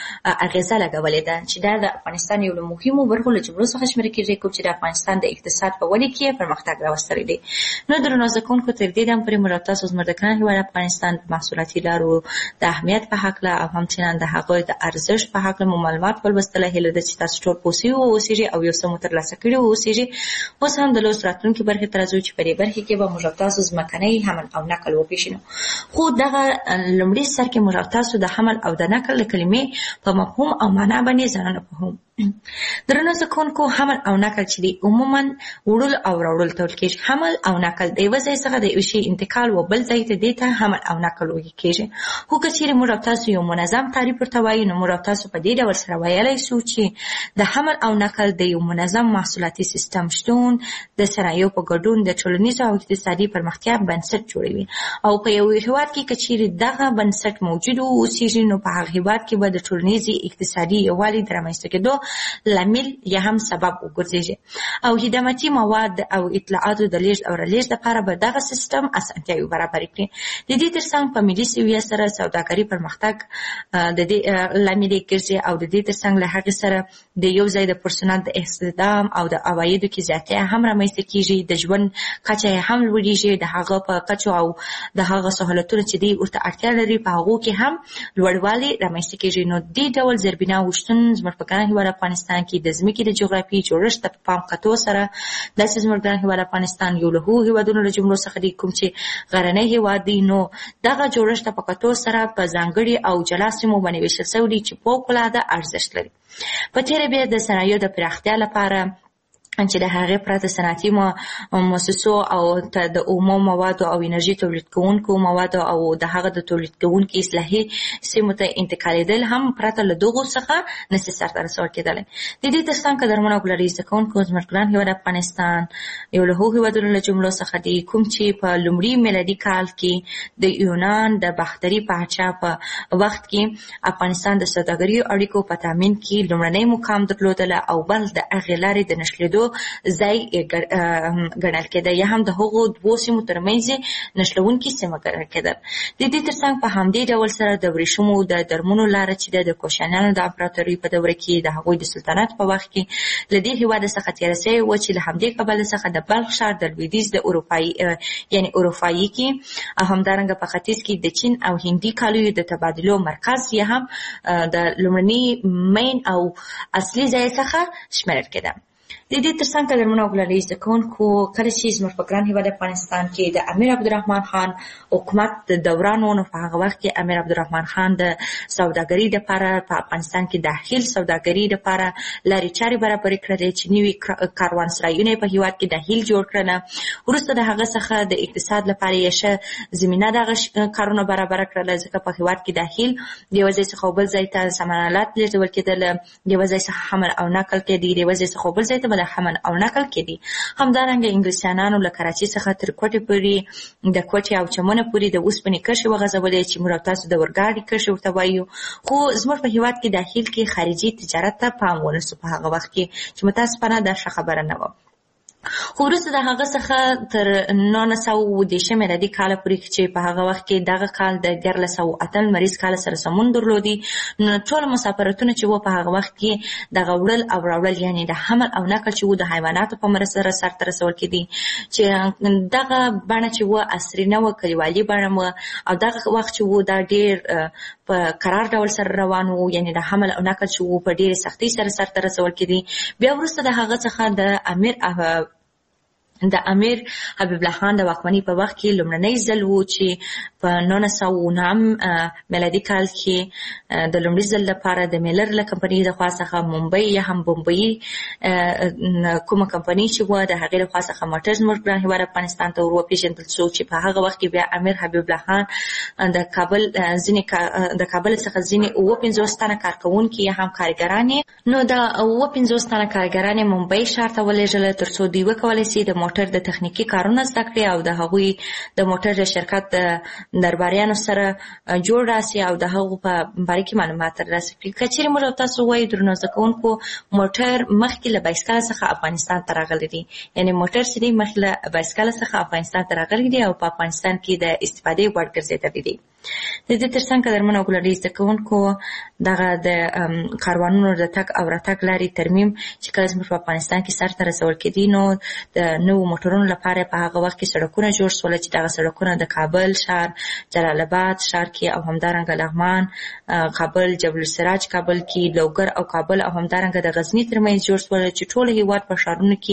C: اغېزه لګولې ده چې دا د افغانستان یو له مهمو برخو له جملو څخه شمېرل کېږي کوم چې د افغانستان د اقتصاد په ودې کې پرمختګ راوستلی دی. نو درنو زده کوونکو تر دې دم پورې موږ تاسو زموږ د ګران هېواد افغانستان د محصولاتي لارو د اهمیت په هکله او همچنان د هغوی د ارزښت په هکله مو معلومات ولوستله. هیله ده چې تاسو ټول پوه سوي واوسېږئ او یو څه مو ترلاسه کړي واوسېږئ. اوس هم د لوست راتلونکي برخې ته راځو چې په دې برخې کې به موږ تاسو ځمکنی حمل او نقل وپېژنو. خو دغه لومړي سر کې موږ تاسو د حمل او د نقل د کلمې په مفهوم او معنا باندې ځانونه پوهوو. درنو زده کوونکو حمل او نقل چې دی عموما وړل او راوړل ته ویل کېږي. حمل او نقل د یوه ځای څخه د یو شي انتقال و بل ځای ته دې ته حمل او نقل ویل کېږي. خو که چېرې موږ تاسو یو منظم تعریف ورته وایو نو موږ تاسو په دې ډول سره ویلی شو چې د حمل او نقل د یو منظم محصولاتي سیستم شتون د صنایعو په ګډون د ټولنیزو او اقتصادي پرمختیا بنسټ جوړوي او په یو هېواد کې که چېرې دغه بنسټ موجود واوسېږي نو په هغه هېواد کې به د ټولنیزې اقتصادي یووالي د رامنځته کېدو لامل یا هم سبب وګرځېږي او خدماتي مواد او اطلاعاتو د لیږد او رالېږد لپاره به دغه سیستم اسانتیاوې برابرې کړي. د دې تر څنګ په ملي سویه سره سوداګري پرمختګ د دې لامل ګرځي او د دې تر څنګ له هغې سره د یو ځای د پرسونل د استخدام او د عوایدو کې زیاتیا هم رامنځته کېږي. د ژوند کچه یې هم لوړېږي، د هغه په کچو او د هغه سهولتونو چې دوی ورته اړتیا لري په هغو کې هم لوړوالی رامنځته کېږي. نو دې ډول زیربناوو شتون زموږ په ګران هېواد افغانستان کې د ځمکې د جغرافیې جوړښت ته په پام کتو سره داسې زموږ ګران هېواد افغانستان یو له هغو هېوادونو له جملو څخه دی کوم چې غرنی هېواد دی. نو دغه جوړښت ته په کتو سره په ځانګړي او جلا سیمو باندې ویشل شوی دی چې فوق‌العاده ارزښت لري. په تېره بیا د صنایعو د پراختیا لپاره چې د هغې پرته صنعتي مؤسسو او د اومو موادو او انرژي تولید کوونکو موادو او د هغه د تولید کوونکو اصلاحي سیمو ته انتقالېدل هم پرته له دغو څخه نسي سرته رسول کېدلی. د دې تر څنګ قدرمنو او ګلالي زده کوونکو زموږ ګران هېواد افغانستان یو له هغو هېوادونو له جملو څخه دی کوم چې په لومړي میلادي کال کې د یونان د باختري پاچا په وخت کې افغانستان د سوداګرۍ اړیکو په تامین کې لومړنی مقام درلودله او بل د هغې لارې د نښلېدو ځای ګڼل کېده یا هم د هغو دوو سیمو ترمنځ نښلوونکې سیمه ګڼل کېدل. د دې تر څنګ په همدې ډول سره د ورېښمو د درمونو لاره چې ده د کوشانیانو د امپراتورۍ په دوره کې د هغوی د سلطنت په وخت کې له دې هېواده څخه تېره سوې وه چې له همدې کبله څخه د بلخ ښار د لویدیځ د اروپایي یعنې اروپایي کې او همدارنګه په ختیځ کې د چین او هندي کالیو د تبادلو مرکز یا هم د لومړني مین او اصلي ځای څخه شمېرل کېده. د دې ترڅنګ قدرمنو وګړي زکونکو کله چې زموږ په ګران هیواد افغانستان کې د امیر عبدالرحمن خان حکومت د دوران و، نو په هغه وخت کې امیر عبدالرحمن خان د سوداګرۍ لپاره په افغانستان کې داخل سوداګرۍ لپاره لارې چارې برابر کړلې چې نوي کاروانسرایونه په هیواد کې داخل جوړ کړل. وروسته د هغه څخه د اقتصاد لپاره یې ښه زمینه دغه کارونه برابر کړل، ځکه په هیواد کې داخل د یو ځای څخه بل ځای ته سامانات لیږدول کېدل، د یو ځای څخه حمل او نقل کېدی، د یو ځای څخه بل ځای ته د حمل او نقل کېدی. همدارنګه انګلیسیانانو له کراچۍ څخه تر کوټې پورې د کوټې او چمنه پورې د اوسپنې کرښې وغځولې چې موږ تاسو د اورګاډي کرښې ورته وایو. خو زموږ په هیواد کې داخل کې خارجي تجارت ته پام ونه شو په هغه وخت کې، چې متاسفانه دا ښه خبره نه وه. خو وروسته د هغه څخه تر نولس سوه اووه دېرشم میلادي کاله پورې چې په هغه وخت کې دغه کال د دیارلس سوه اته لمریز کال سره سمون درلودي، نو ټول مسافرتونه چې وو په هغه وخت کې دغه وړل او راوړل، یعنې د حمل او نقل چې وو د حیواناتو په مرسته سره سرته رسول کېدي، چې دغه بڼه چې وه عصري نه وه، کلیوالي بڼه وه، او دغه وخت چې وو دا ډېر په قرار ډول سره روان وو، یعنې د حمل او نقل چې وو په ډېرې سختۍ سره سرته رسول کېدي. بیا وروسته د هغه څخه د امیر د امیر حبیب الله خان د واکمنۍ په وخت کې لومړنی ځل و چې په نولس سوه اووه نهم میلادي کال کې د لومړي ځل لپاره د میلر له کمپنۍ د خوا څخه ممبئی یا هم بمبئی کومه کمپنۍ چې وه د هغې له خوا څخه موټر زموږ ګران هېواد افغانستان ته ور وپېژندل شو، چې په هغه وخت کې بیا امیر حبیب الله خان د کابل ځینې د کابل څخه ځینې اووه پنځوس تنه کارکوونکي یا هم کارګران یې نو د اووه پنځوس تنه کارګران یې ممبئی ښار ته ولېږل، تر څو دوی وکولی شي د موټر د تخنیکي کارونه زده کړي او د هغوی د موټر شرکت د درباریانو سره جوړ راسي او د هغو په باره کې معلومات ترلاسه کړي. که چېرې موږ تاسو ووایو درنو زده کوونکو، موټر مخکې له بایسکل څخه افغانستان ته راغلی دی، یعنې موټر چې دی مخکې له بایسکل څخه افغانستان ته راغلی دی او په افغانستان کې د استفادې وړ ګرځېدلی دی. د دې ترڅنګ قدرمنو او ګلالي زده کوونکو، دغه د کاروانونو د تګ او راتګ لارې ترمیم چې کله زموږ په افغانستان کې سرته رسول کېدي، نو د نوو موټرونو لپاره په هغه وخت کې سړکونه جوړ شول، چې دغه سړکونه د کابل ښار، جلال آباد ښار کې او همدارنګه لغمان، کابل، جبل السراج کابل کې، لوګر او کابل او همدارنګه د غزني ترمنځ جوړ شول، چې ټول هېواد په ښارونو کې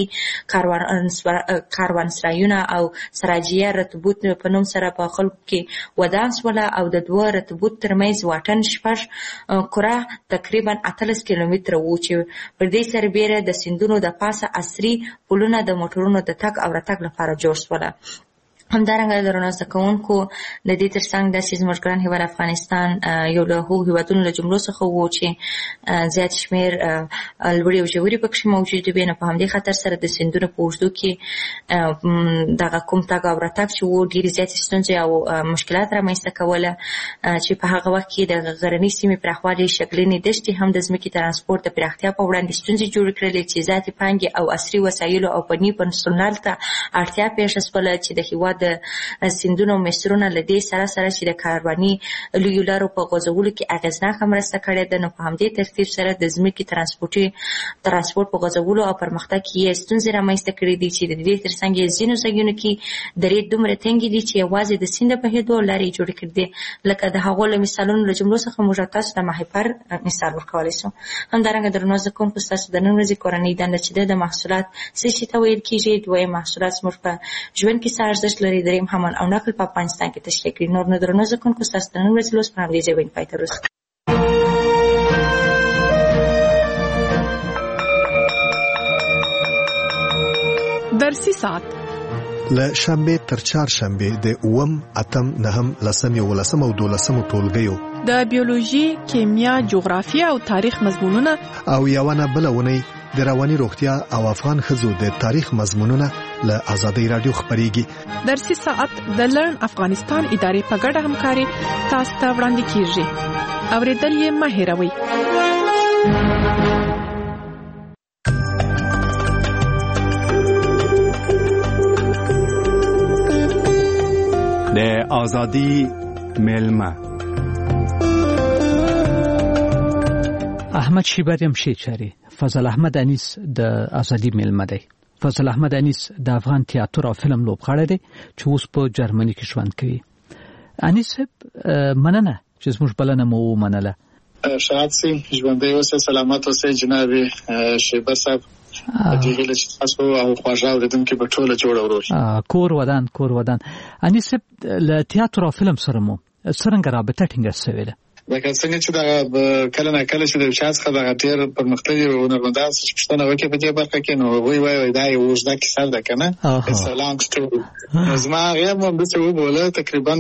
C: کاروانسرایونه او سراجیه رطوبوت په نوم سره په خلکو کې ودان شول، او د دوه رطوبوت ترمنځ واټن شپږ کره تقریبا اتلس کیلومتره و، چې پر دې سربیره د سیندونو د پاسه عصري پلونه د موټرونو د تګ او راتګ لپاره جوړ شول. همدارنګه درنو زده کوونکو، د دې ترڅنګ داسې زموږ ګران هېواد افغانستان یو له هغو هېوادونو له جملو څخه و چې زیات شمېر لوړې او ژورې پکښې موجودې وې، نو په همدې خاطر سره د سیندونو په اوږدو کې دغه کوم تګ او راتګ چې و ډېرې زیاتې ستونزې او مشکلات رامنځته کوله، چې په هغه وخت کې د غرنۍ سیمې پراخوالي، شګلنې دښتې هم د ځمکې ترانسپورټ د پراختیا په وړاندې ستونزې جوړې کړلې، چې ذاتي پانګې او عصري وسایلو او فني پرسونل ته اړتیا پېښه شوله، چې د هېواد د سیندونو مصرونه له دې سره سره چې د کارواني لویو لارو په غځولو کې اغېزناکه مرسته کړې ده، نو په همدې ترتیب سره د ځمکې ترانسپورټي ترانسپورټ په غځولو او پرمختګ کې یې ستونزې رامنځته کړې دي، چې د دې ترڅنګ یې ځینو ځایونو کې درې دومره تنګې دي چې یوازې د سیند په بهېدو لارې جوړې کړې دي، لکه د هغو له مثالونو له جملو څخه موږ تاسو د ماهیپر مثال ورکولی شو. همدارنګه درنو زده کوونکو، ستاسو د نن ورځې کورنۍ دنده چې ده د محصولات څه شي ته ویل کېږي، دویم محصولات زموږ په ژوند کې څه ارزښت لري، دریم حمل او نقل په افغانستان کې تشریح کړي. نور نو درنو زده کوونکو، ستاسو د نن ورځې لوست په همدې ځای باندې پای ته رسېږي.
B: درسي ساعت
D: له شنبه تر چهارشنبه د اووم، اتم، نهم، لسم، یولسم او دولسم ټولګیو
B: د بیولوژي، کیمیا، جغرافیه او تاریخ مضمونونه
D: او یوه نه بله اونۍ د رواني روغتیا او افغان ښځو د تاریخ مضمونونه له ازادۍ راډیو خپرېږي.
B: درسي ساعت د لرن افغانستان ادارې په ګډه همکاري تاسو ته وړاندې کیږي. اورېدل یې مه هېروئ.
E: د ازادي ملما
F: احمد شیبریم شیچری فضل احمد انیس د ازادي ملما دی. فضل احمد انیس د افغان تیاتر او فلم لوبغاړی دی چې اوس په جرمني کې ژوند کوي. انیس مننه چې زموږ بلنه مو ومنله.
G: شاد سي ژوندۍ اوسه، سلامت اوسه جناب شیبر صاحب. د دې هیله چې تاسو او خواږه اوریدونکو په ټوله جوړ ورور
F: کور ودان کور ودان انیس له تیاتر او فلم سره مو څنګه رابطه ټینګه شوې ده؟
G: لکه څنګه چې دا کله نه کله چې د چا څخه د غټیر پرمختللي هنرمندان څخه پوښتنه وکړي په دې برخه کې نو وایي وایي دا یو اوږده کیسه ده که نه it's a long story زما هغې هم همداسې وبوله تقریبا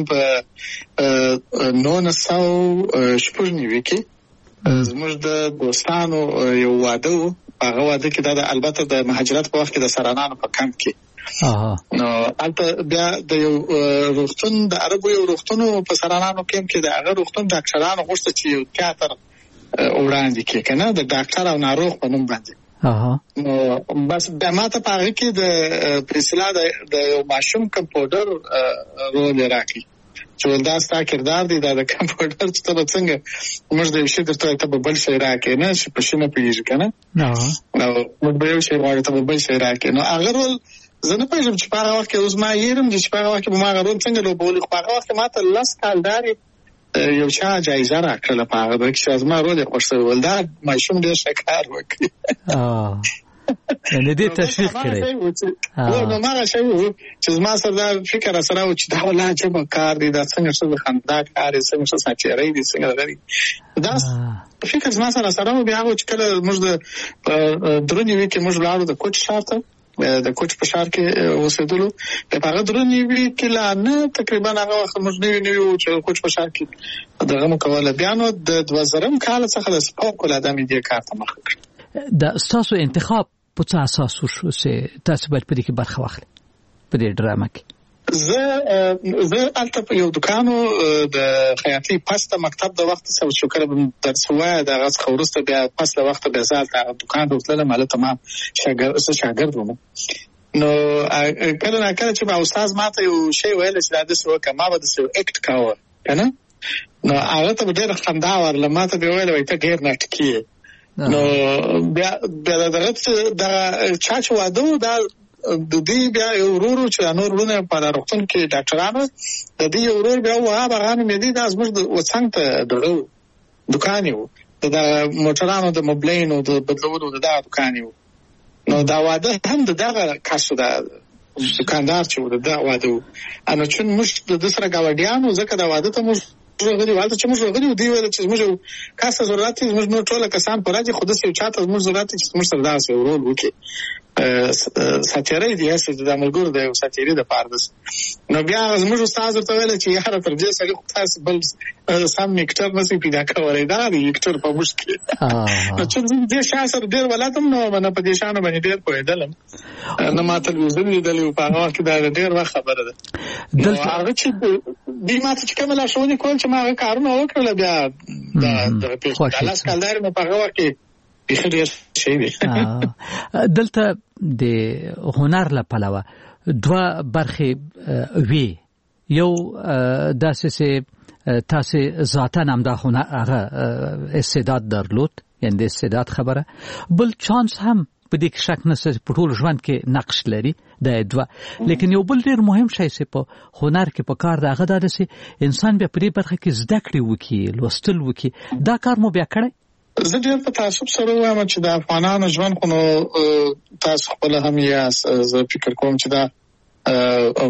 G: په نولس سوه شپږ نوي کې زموږ د دوستانو یو واده و په هغه واده کې دا البته د مهاجرت په وخت کې د سرانانو په کمپ کې نو البته بیا د یو روغتون د عربو یو روغتونو په سرانانو کمپ کې د هغه روغتون ډاکټرانو غوښته چې یو تیاتر وړاندې کړي که نه د ډاکټر او ناروغ په نوم باندې نو بس بیا ما ته په هغې کې د په اصطلاح د یو ماشوم کمپاوډر رول یې راکړي چې دا ستا کردار دی دا د کمپاوډر چې ته به څنګه موږ د یو شي درته ته به بل شی راکړې نه چې په شي نه پوهېږي که نه او موږ به یو شی غواړو ته به بل شی راکړې نو هغه رول زه نه پوهېږم چې په هغه وخت کې اوس ما هېرم چې په هغه وخت کې به ما هغه رول څنګه لوبولي خو په هغه وخت کې ما ته لس کالدارې یو چا جایزه راکړله په هغه کې چې زما رول یې خوښ شوی ول دا ماشوم ډېر ښه کار وکړي
F: یعنې دې تشویق کړی
G: نو ما هغه شی و چې زما سره دا فکر راسره و چې دا ولا عجبه کار دی دا څنګه ښه د خندا کار دی څنګه ښه ساچېری دی څنګه دغه دی دا فکر زما سره راسره و بیا هغه چې کله موږ د درې نوي کې موږ ولاړو د کوچ ښار ته د کوچ په ښار کې اوسېدلو په هغه درې نوي کې لا نه تقریبا هغه وخت موږ نوي نوي وو چې کوچ په ښار کې دغه مو کوله بیا نو د دوه زرم کال څخه د سپوک العاده مې دې کار ته مخه کړه
F: د ستاسو انتخاب په څه اساس وشو چې تاسو باید په دې کې برخه واخلئ په دې ډرامه کې؟
G: زه زه هلته په یو دوکانو د خیاطۍ پس د مکتب د وخت څخه چې کله به درس ووایه د هغه څخه وروسته بیا پس د وخته بیا زه هلته هغه دوکان ته تللم هلته ما زه شاګرد وم نو کله نه کله چې به استاد ما ته یو شی ویلی چې دا داسې وکړه ما به داسې یو اکټ کوه که نه نو هغه ته به ډېره خندا ورله ما ته به یې ویلی وایي ته ډېر ناټکي یې نو بیا بیا دغه دغه چا چې واده و دا د دې بیا یو ورور چې نور ورونه په روغتون کې ډاکټرانو د دې یو ورور بیا وهاب هغه مې دی دا زموږ د وڅنګ ته دغه دوکان یو د موټرانو د موبلینو د بدلولو د دغه دوکان یو نو دا واده هم د دغه کسو د دکاندار چې و د دغه واده و نو چون موږ د ده سره ګاونډیانو ځکه دا واده ته موږ راغلي والته چې موږ راغلي دی ویل چې موږ کاسه ضرورت دی موږ نو ټول کسان پر راځي خو د یو چاته موږ ضرورت چې موږ سره داسې رول وکړي ساتيري دی چې د ملګرو د ساتيري د پاردس نو بیا موږ استاد ورته ویل چې یاره پر دې سره خو تاسو بل سم میکټر نسی پیدا کولای دا دی میکټر په مشکل نو چې دې شاسر ډیر ولادم نو باندې په دې شانه باندې ډیر پوهیدلم نو ما تلویزیون لیدل په هغه وخت دا ډیر وخت خبره ده دلته هغه چې دې ما ته کومه لاشونی کول چې ما هغه کارونه وکړل بیا د د لاس کالدار مې په هغه وخت کې بخیر شي دی
F: دلته د هنر له پلوه دوه برخې وی یو داسې چې تاسو ذاتا هم د هنر هغه استعداد درلود یعنی د استعداد خبره بل چانس هم په دې کې شک نشته په ټول ژوند کې نقش لري دا دوه لیکن یو بل ډیر مهم شی چې په هنر کې په کار دغه د داسې انسان بیا په دې برخه کې زده کړې وکړي لوستل وکړي دا کار مو بیا کړی؟
G: زه ډېر په تعصب سره وایم چې د افغانانو ژوند خو نو تاسو خپل هم یاست زه فکر کوم چې دا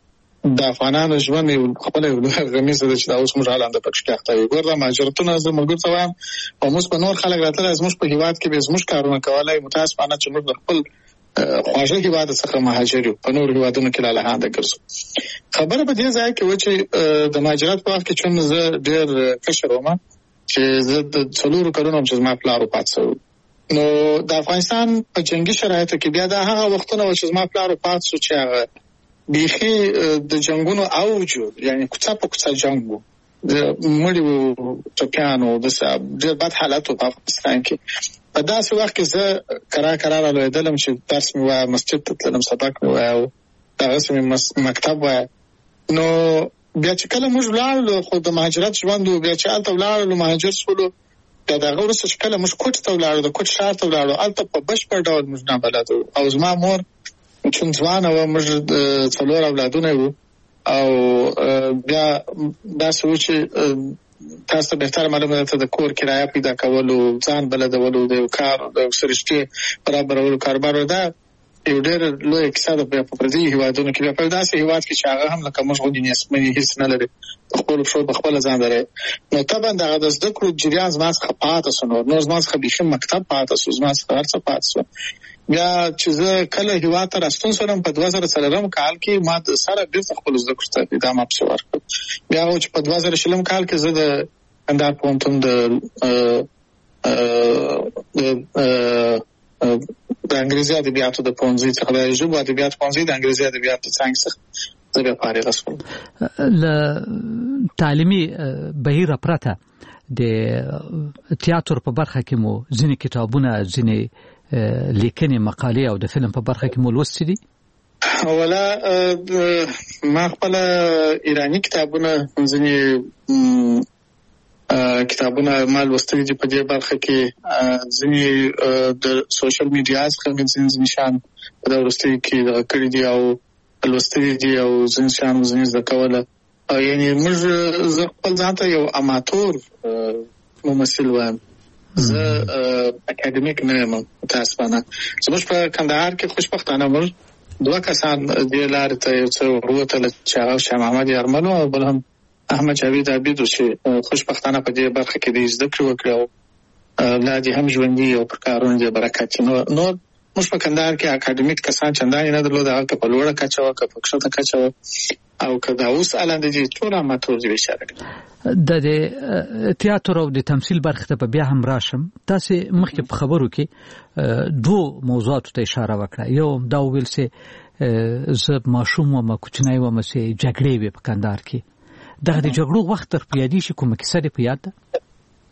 G: د افغانانو ژوند یو خپل یو غمیزه ده چې دا اوس موږ حالانده پکې کېخته یو ګور د مهاجرتونه زه ملګرو ته وایم او موږ په نور خلک راتله زموږ په هیواد کې به زموږ کارونه کولای متاسفانه چې موږ خپل خواږه هیواد څخه مهاجر یو په نور هیوادونو کې لاله ګرځو خبره په دې ځای کې و چې د مهاجرت په وخت کې چون زه ډېر کشر وم چې زه د څلورو کلونو چې زما پلار وفات شوی نو د افغانستان په جنگي شرایطو کې بیا دا هغه وختونه و چې زما پلار وفات شو چې هغه بیخي د جنگونو اوج یعنی کوڅه په کوڅه جنگ و مړي وو ټپیانو د ډېر بد حالت په افغانستان کې په داسې وخت کې زه کرا کرا رالوېدلم چې درس مې وایه مسجد ته تللم سبق مې وایه او دغسې مې مکتب وایه نو بیا چې کله موږ ولاړلو خو د مهاجرت ژوند و بیا چې هلته ولاړلو مهاجر شولو بیا د هغه وروسته چې کله موږ کوټ ته ولاړو د کوټ ښار ته ولاړو هلته په بشپړ ډول موږ نابلد وو او زما مور چون ځوانه وه موږ څلور اولادونه وو او بیا داسې و چې تاسو به تر معلومه ده د کور کرایه پیدا کولو ځان بلدولو د کار د سرشتي برابرولو کاربار ده یو ډېر لوی اقتصاد په پردي هیوادونو کې په داسې هیواد کې چې هغه هم لکه موږ غوډي نسمنې هیڅ نه لري خپل شو خپل ځان لري نو طبعا دا د زده کړو جریان زما څخه پاتې سو نو نو زما څخه به مکتب پاتې سو زما څخه هر څه پاتې سو بیا چې زه کله هیواد ته راستون سره په دوه زره څلورم کال کې ما د سره د خپل زده کړو ته ادامه پښه ورکړ بیا چې په دوه زره شلم کال کې زه د کندهار پوهنتون د ا د انګریزي ادبیاتو د پونځي څخه د ژبو ادبیات پونځي د انګریزي ادبیاتو څنګه څخه زه به فارغ شوم
F: ل تعلیمي بهیر پرته د تیاتر په برخه کې مو ځینې کتابونه ځینې لیکنې مقالې او د فلم په برخه کې مو لوستي دي
G: ولا ما خپل ایرانی کتابونه ځینې کتابونه مال وستري دي په دې برخه کې ځینې د سوشل میډیا څخه ځینې نشان په دا ورستي کې د کړی دي او لوستري دي او ځینې شان ځینې د کوله یعنی موږ زه خپل ځان ته یو اماتور ممثل وایم زه اکیډمیک نه یم متاسفانه زموږ په کندهار کې خوشبختانه موږ دوه کسان د لارې ته یو څه وروتل چې هغه شاه محمد یارمنو او بل هم احمد جاوید عبیدو چې خوشبختانه په دې برخه کې د زده کړو وکړو لا دې هم ژوندۍ او پر کارونه دې برکت نو نو موږ په کندهار کې اکیډمیک کسان چندانې نه درلود هغه په لوړه کچه او په کښته کچه او کدا اوس الان دې ټول اماتور دي بشاره
F: د تیاتر او د تمثيل برخه ته بیا هم راشم تاسو مخکې په خبرو کې دوه موضوعات ته اشاره وکړه یو دا ویل سي زه ماشوم و ما کوچنی و ما سي جګړې وي په کندهار کې دغه د جګړو وخت تر پیادي شي کومه کیسه دی په یاد ده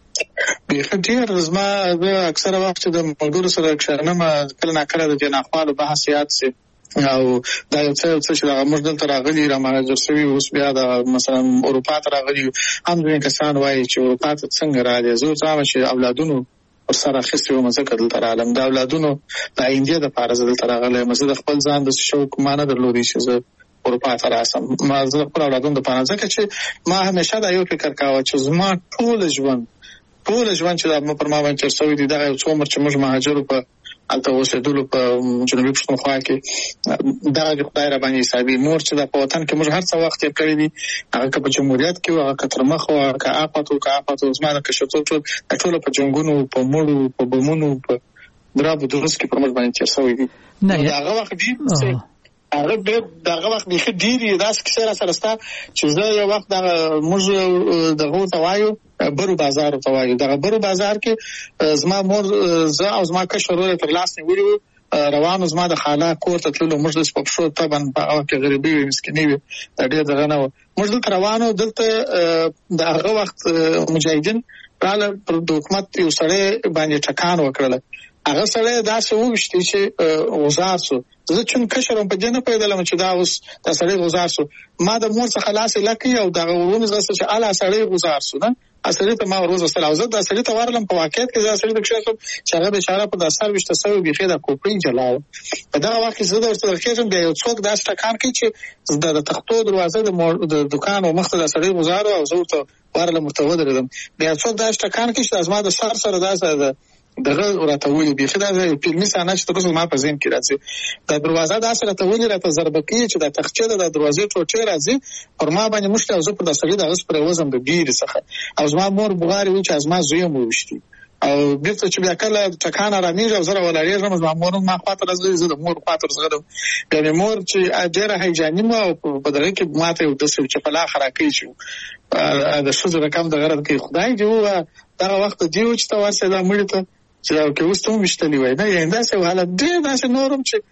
G: به ډیر زما د اکثره وخت د ملګرو سره کښنم کله نا کله د جناخوالو بحثيات سي او دا یو څه چې دا موږ دلته راغلي را مهاجر شوي اوس بیا د مثلا اروپا ته راغلي هم ځینې کسان وایي چې اروپا ته څنګه راځي زه ځم چې اولادونو سره خسته و مزه کړل تر عالم د اولادونو د انډیا د پارز دلته راغلي مزه د خپل ځان د شوق مانه درلودي چې زه اروپا ته راسم ما زه خپل اولادونو د پاره ځکه چې ما همیشه دا یو فکر کاوه چې زما ټول ژوند ټول ژوند چې دا پر ما باندې چرسوي دي دا یو څو عمر چې موږ مهاجرو په الته اوسېدلو په جنوبي پښتونخوا کې دا د خدای را باندې حسابي مور چې د په وطن کې موږ هر څه وخت یې کړی دي هغه په جمهوریت کې هغه کتر مخ او هغه اپاتو کا اپاتو زما د کښتو ټول ټول په جنگونو په مړو په بمونو په درابو درس کې پر موږ باندې چرسوي دي
F: نه
G: هغه وخت دي هغه به دغه وخت به ډیری داس کې سره سره ستا چې زه یو وخت دغه موږ دغه توایو برو بازار توایو دغه برو بازار کې زما مور زه او زما کشرونه تر لاس نیولې روانو زما د خاله کور ته تللو موږ د سپښو طبعا په هغه کې غریبي مسکینی وي دا ډېر دغه نه موږ دلته روانو دلته دغه وخت مجاهدین رااله پر حکومت یو سره باندې ټکان وکړل هغه سره دا څه وشتي چې غزار سو زه چون کشرم په جنه پیدلم چې دا اوس دا سره غزار سو ما د مور څخه خلاص لکه او دا ورونه زسه چې اعلی سره غزار سو نه اصلي ته ما ورځ سره او زه د اصلي ته ورلم په واقعیت کې زه اصلي د کښه چې هغه بشاره په داسر وشته سوي بيخي د کوپري جلاو په دا وخت زه د ورته کېږم بیا یو څوک دا ستکان کوي چې د تختو دروازه د دکان او مخته د سره غزار او زه ورته ورلم متودرم بیا څوک دا ستکان کوي چې ازما د سر سره دا دغه راته ویل بيخي دا فلمي سانه چې تاسو ما په ذهن کې راځي د دروازه دا سره ته ویل راته ضربه کوي چې د تخچه د دروازې ټوټه راځي پر ما باندې مشته او زه په داسې د غس پر وزم د ګیر څخه او زما مور بغاری و چې ازما زوی مو وشتي او بیرته چې بیا کله ټکان را نیږي او زره ولریږم زما مور ما خاطر راځي زه د مور خاطر زغلم یعنی مور چې ډېر هیجاني مو په دغه کې ماته د څه چې په اخر کې شو د شوز رقم د غرض کې خدای دی و دا وخت دی چې تاسو دا مړ ته چې که اوس ته مشتلی وای نه یعنی دا څه حالت دی دا څه نورم چې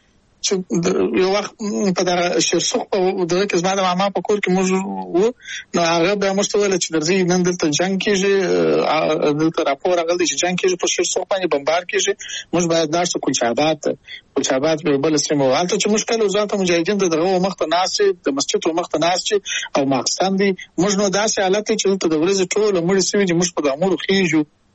G: چې یو وخت په دا شرسوخ په دغه کې زما د ماما په کور کې موږ وو نو هغه به موږ ته ویل چې درځي نن دلته جنگ کېږي دلته راپور راغلی چې جنگ کېږي په شرسوخ باندې بمبار کېږي موږ باید لاړ شو کوچاباد کوچاباد په بل سیمه والته چې موږ کله ځان ته مجاهدین دغه مخته ناس د مسجد مخته ناس او ماخستان دي موږ نو داسې حالت چې ته د ورځې ټول مړ سوي چې موږ په امور خېجو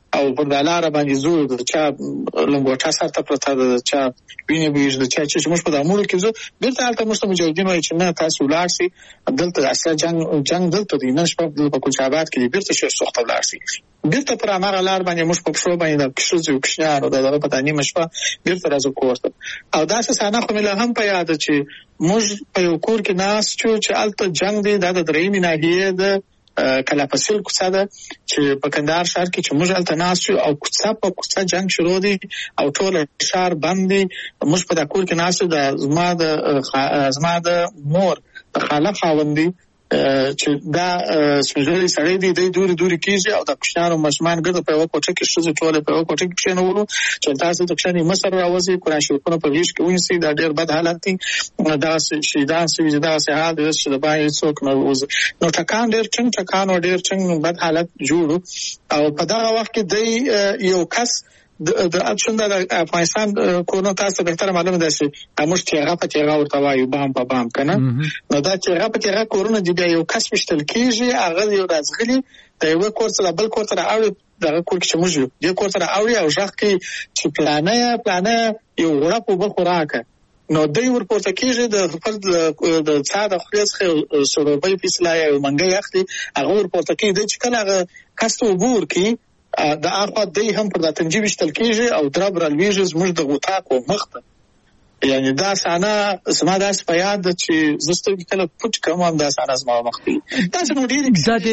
G: او پر د لار باندې زو د چا لنګوټه سره پرته د چا ویني بيج د چا چې موږ په دامور کې زو بیرته حالت موږ مجاهدین وایي چې نه تاسو ولارسي دلته اصلا جنگ جنگ دلته دی نه شپه په کوچابات کې بیرته شي سوخته ولارسي بیرته پر امر لار باندې موږ په شو باندې د کښو زو کښنار او د په دانی مشپه بیرته راځو کوسته او دا څه سانه خو مله هم په یاد چې موږ په یو کور کې ناس چې الته جنگ دی د درېمې ناحیه د کله فصل کوڅه ده چې په کندهار شهر کې چې موږ الته ناس او کوڅه په کوڅه جنگ شروع دي او ټول شهر باندې موږ په دا کور کې ناس د زما د زما د مور د خاله خاوندې چې دا سپېشلي سړی دی د دوري دوري کېږي او د کوشانو مشمان ګرځي په یو کوټه کې شته ټول په یو کوټه کې نورو چې تاسو د کوشاني مصر راوځي قرآن شریفونه په ویش کې ونسي دا ډېر بد حالت دي دا شي دا شي دا شي حال دې چې د باندې څوک نو نو ټکان ډېر څنګه ټکان ډېر څنګه بد حالت جوړو او په دا وخت کې د یو کس د اپشن د افغانستان کورونو تاسو به تر معلومه ده چې موږ تیغه په تیغه ورته وایو بام په بام کنه نو دا تیغه په تیغه کورونه دی بیا یو کس مشتل کیږي هغه یو راځغلي د یو کور سره بل کور سره اوري دغه کور کې موږ یو کور سره اوري او ځکه کې چې پلانه پلانه یو غړپ په خوراکه نو دوی ورپورته کېږي د خپل د ساده خلیص سروبي فیصله یو منګي اخلي هغه ورپورته کېږي چې کله هغه کس وګور کې د اخوا دی هم پر د تنجیب شتل کېږي او درب رالویږي زموږ د غوتاکو مخته یعنی دا سانه زما داس په یاد چې زستو کله پټ کوم هم دا سانه زما مخته دا څنګه ډیر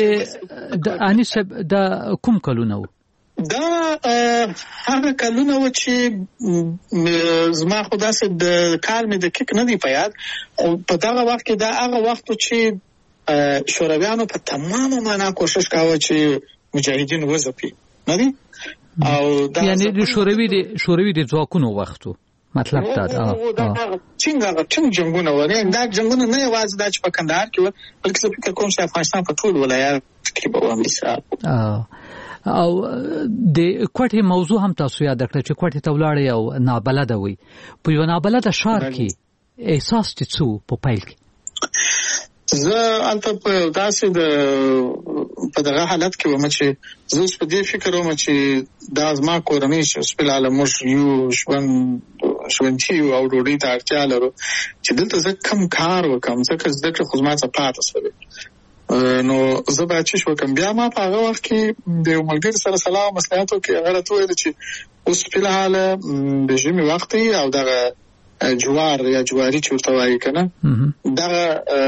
F: د انیس د کوم کلونه
G: دا هغه کلونه و چې زما خدا سره د کار مې د کیک نه دی په یاد او په دغه وخت کې دا هغه وخت چې شورویانو په تمامه معنا کوشش کاوه چې مجاهدین وځپي نه دي او دا
F: یعنی د شوروي د شوروي د ځواکونو وختو مطلب دا دا
G: څنګه څنګه جنگونه وره دا جنگونه نه یوازې د په کندهار کې بلکې په فکر کوم چې افغانستان په ټول ولایت کې به وامي سره
F: او د کوټه موضوع هم تاسو یاد کړئ چې کوټه ته ولاړ یو نابلد وي په یو نابلد شهر کې احساس تڅو په پایل کې
G: زه البته په داسې د په دغه حالت کې ومه چې زه په دې فکر ومه چې دا زما کورنۍ چې په عالم مش یو ژوند ژوندۍ او ډوډۍ ته اړتیا لرو چې دلته زه کم کار وکم ځکه زده کړه خو زما څه پاتې شوی نو زه به چې شو کوم بیا ما په هغه وخت کې د ملګری سره سلام مصلحت وکړ هغه راته ویل چې اوس په حاله د ژمي وخت او دغه جوار یا جواری چې ورته وایي کنه دغه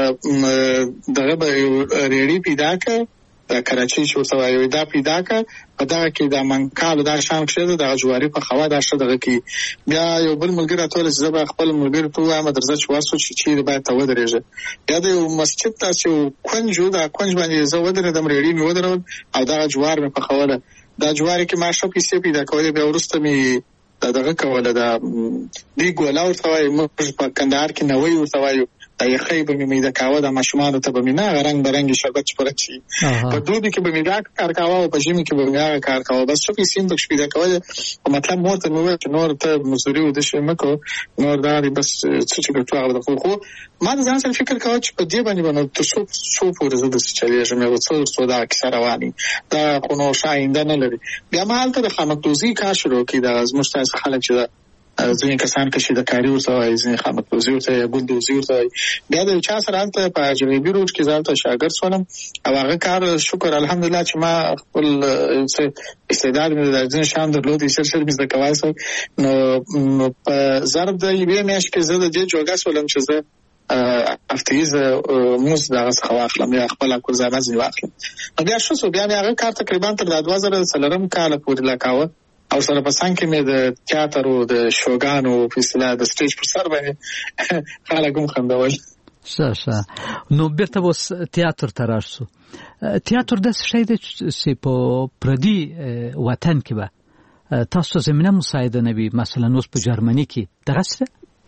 G: دغه به ریړی پیدا کړ د کراچۍ چې ورته وایي دا پیدا کړ په دغه کې د منکال دا شام کې د جواری په خوا دا شته دغه کې بیا یو بل ملګری ټول چې زه خپل ملګری ته وایم درځه چې واسو چې چیرې باید ته ودرېږه یا د مسجد تاسو کونجو دا کونج باندې زه ودرېدم ریړی مې ودرول او دا جوار مې په خوله دا جواری کې ما شو پیسې پیدا کولې بیا ورسته مې دا دغه کوله دا دی ګولا ورته وایي موږ په کندهار کې نوې ورته وایو دا یې خیبه مې د کاوه د ماشومان ته به مې نه رنگ برنګ شربت پرچی په دوی کې به مې دا کار کاوه او په ژمي کې به مې کار کاوه بس څه پیسې د شپې دا کوله مطلب مورته نو چې نور ته مزوري و د شمکو نور دا بس څه چې ګټو هغه د خو ما ځان سره فکر کاوه چې په دې باندې باندې ته څو څو پورې زده چلیږي مې وڅو څو دا کیسه رواني دا خو نو شاینده نه لري بیا ما حالت د خامکدوزي کار شروع کړ دا زموږ تاسو خلک چې ځینې کسان کې چې د کاری ورته وایي ځینې خامکدوزي ورته یا ګلدوزي ورته وایي بیا د چا سره هلته په جنوبي روډ کې ځان ته شاګرد شولم او هغه کار شکر الحمدلله چې ما خپل استعداد مې د ځینې شیان درلود یې سر مې زده کولی شم نو په ضرب د یوې میاشتې کې زه د دې جوګه شولم چې زه افتیز موز دغه څخه واخلم یا خپل کورزانه ځینې واخلم نو بیا شو بیا مې هغه کار تقریبا تر دوه زره څلورم کاله پورې لا کاوه او سره په څنګ کې مې د تیاتر او د شوګانو په اصطلاح د سټیج پر سر باندې خلک هم خندول
F: ښه ښه نو بیرته اوس تیاتر ته راشو تیاتر داسې شی دی چې په پردي وطن کې به تاسو زمینه مساعده نه وي مثلا اوس په جرمني کې دغسې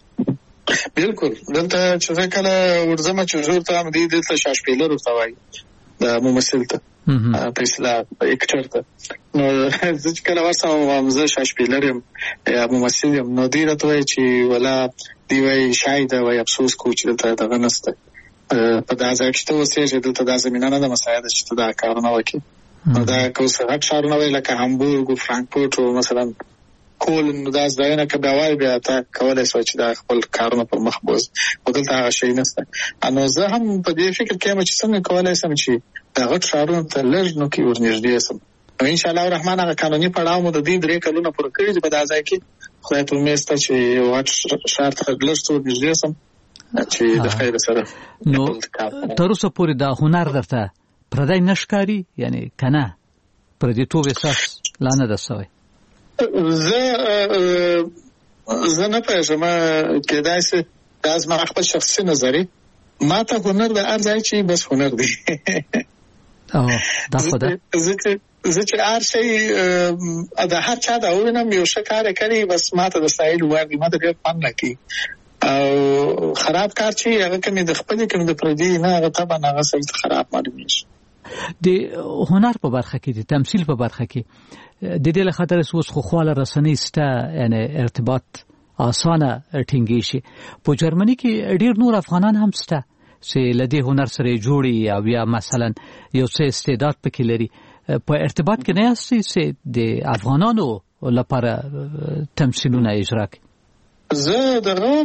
G: بالکل دلته چې زه کله ورځم چې زور ته هم دی دلته شاشپیلر ورته وایي د ممثل ته په اصطلاح اکټر ته نو زه چې کله ورسم زه شاشپیلر یم یا ممثل یم نو دی راته وایي چې ولا دی وایي شاید وایي افسوس کوو چې دلته دغه نشته په دا ځای کې چې ته اوسېږې دلته دا زمینه نه ده مساعده چې ته دا کارونه وکړې دا کوڅه غټ ښارونه وي لکه هامبورګ او فرانکفورت او مثلا کولن، دا ځایونه که بیا وای بیا تا کولای شو چې دا خپل کارونه پر مخ بوز، خو دلته هغه شی نشته. نو زه هم په دې فکر کې یم چې څنګه کولای شم چې دا غټ ښارونو ته لږ نو کې ورنږدې شم. نو ان شاء الله الرحمن هغه قانوني پړاو مو د دې درې کلونه پوره کړی په دا ځای کې. خدای ته امید شته چې یو غټ ښار ته لږ څه ورنږدې شم چې د خیر سره.
F: نو تر اوسه پورې دا هنر درته پردی نشکاری، یعنی کنه پردیتوب احساس لا نه ده سوی؟
G: زه زه نه پېژنم، کېدای شي دا زما خپل شخصي نظر ما ته هنر د هر ځای چې بس هنر دی.
F: او دا خو ده
G: زه چې هر شی د هر چا دا وینم یو ښه کار کوي بس ما ته د ستایلو وړ دی، ما ته ډېر خوند راکوي. او خراب کار چې هغه کومې د خپلې کومې د پردي نه هغه طبعا هغه سړي ته خراب معلومېږي.
F: د هنر په برخه کې د تمثیل په برخه کې د دې له خاطر اوس خو خواله رسنۍ سته، یعنی ارتباط اسانه ټینګی شي. په جرمني کې ډیر نور افغانان هم سته چې لدی هنر سره جوړي او یا مثلا یو څه استعداد پکې لري. په ارتباط کې نه یاستئ چې د افغانانو لپاره تمثیلونه اجرا کوي؟
G: زه دغه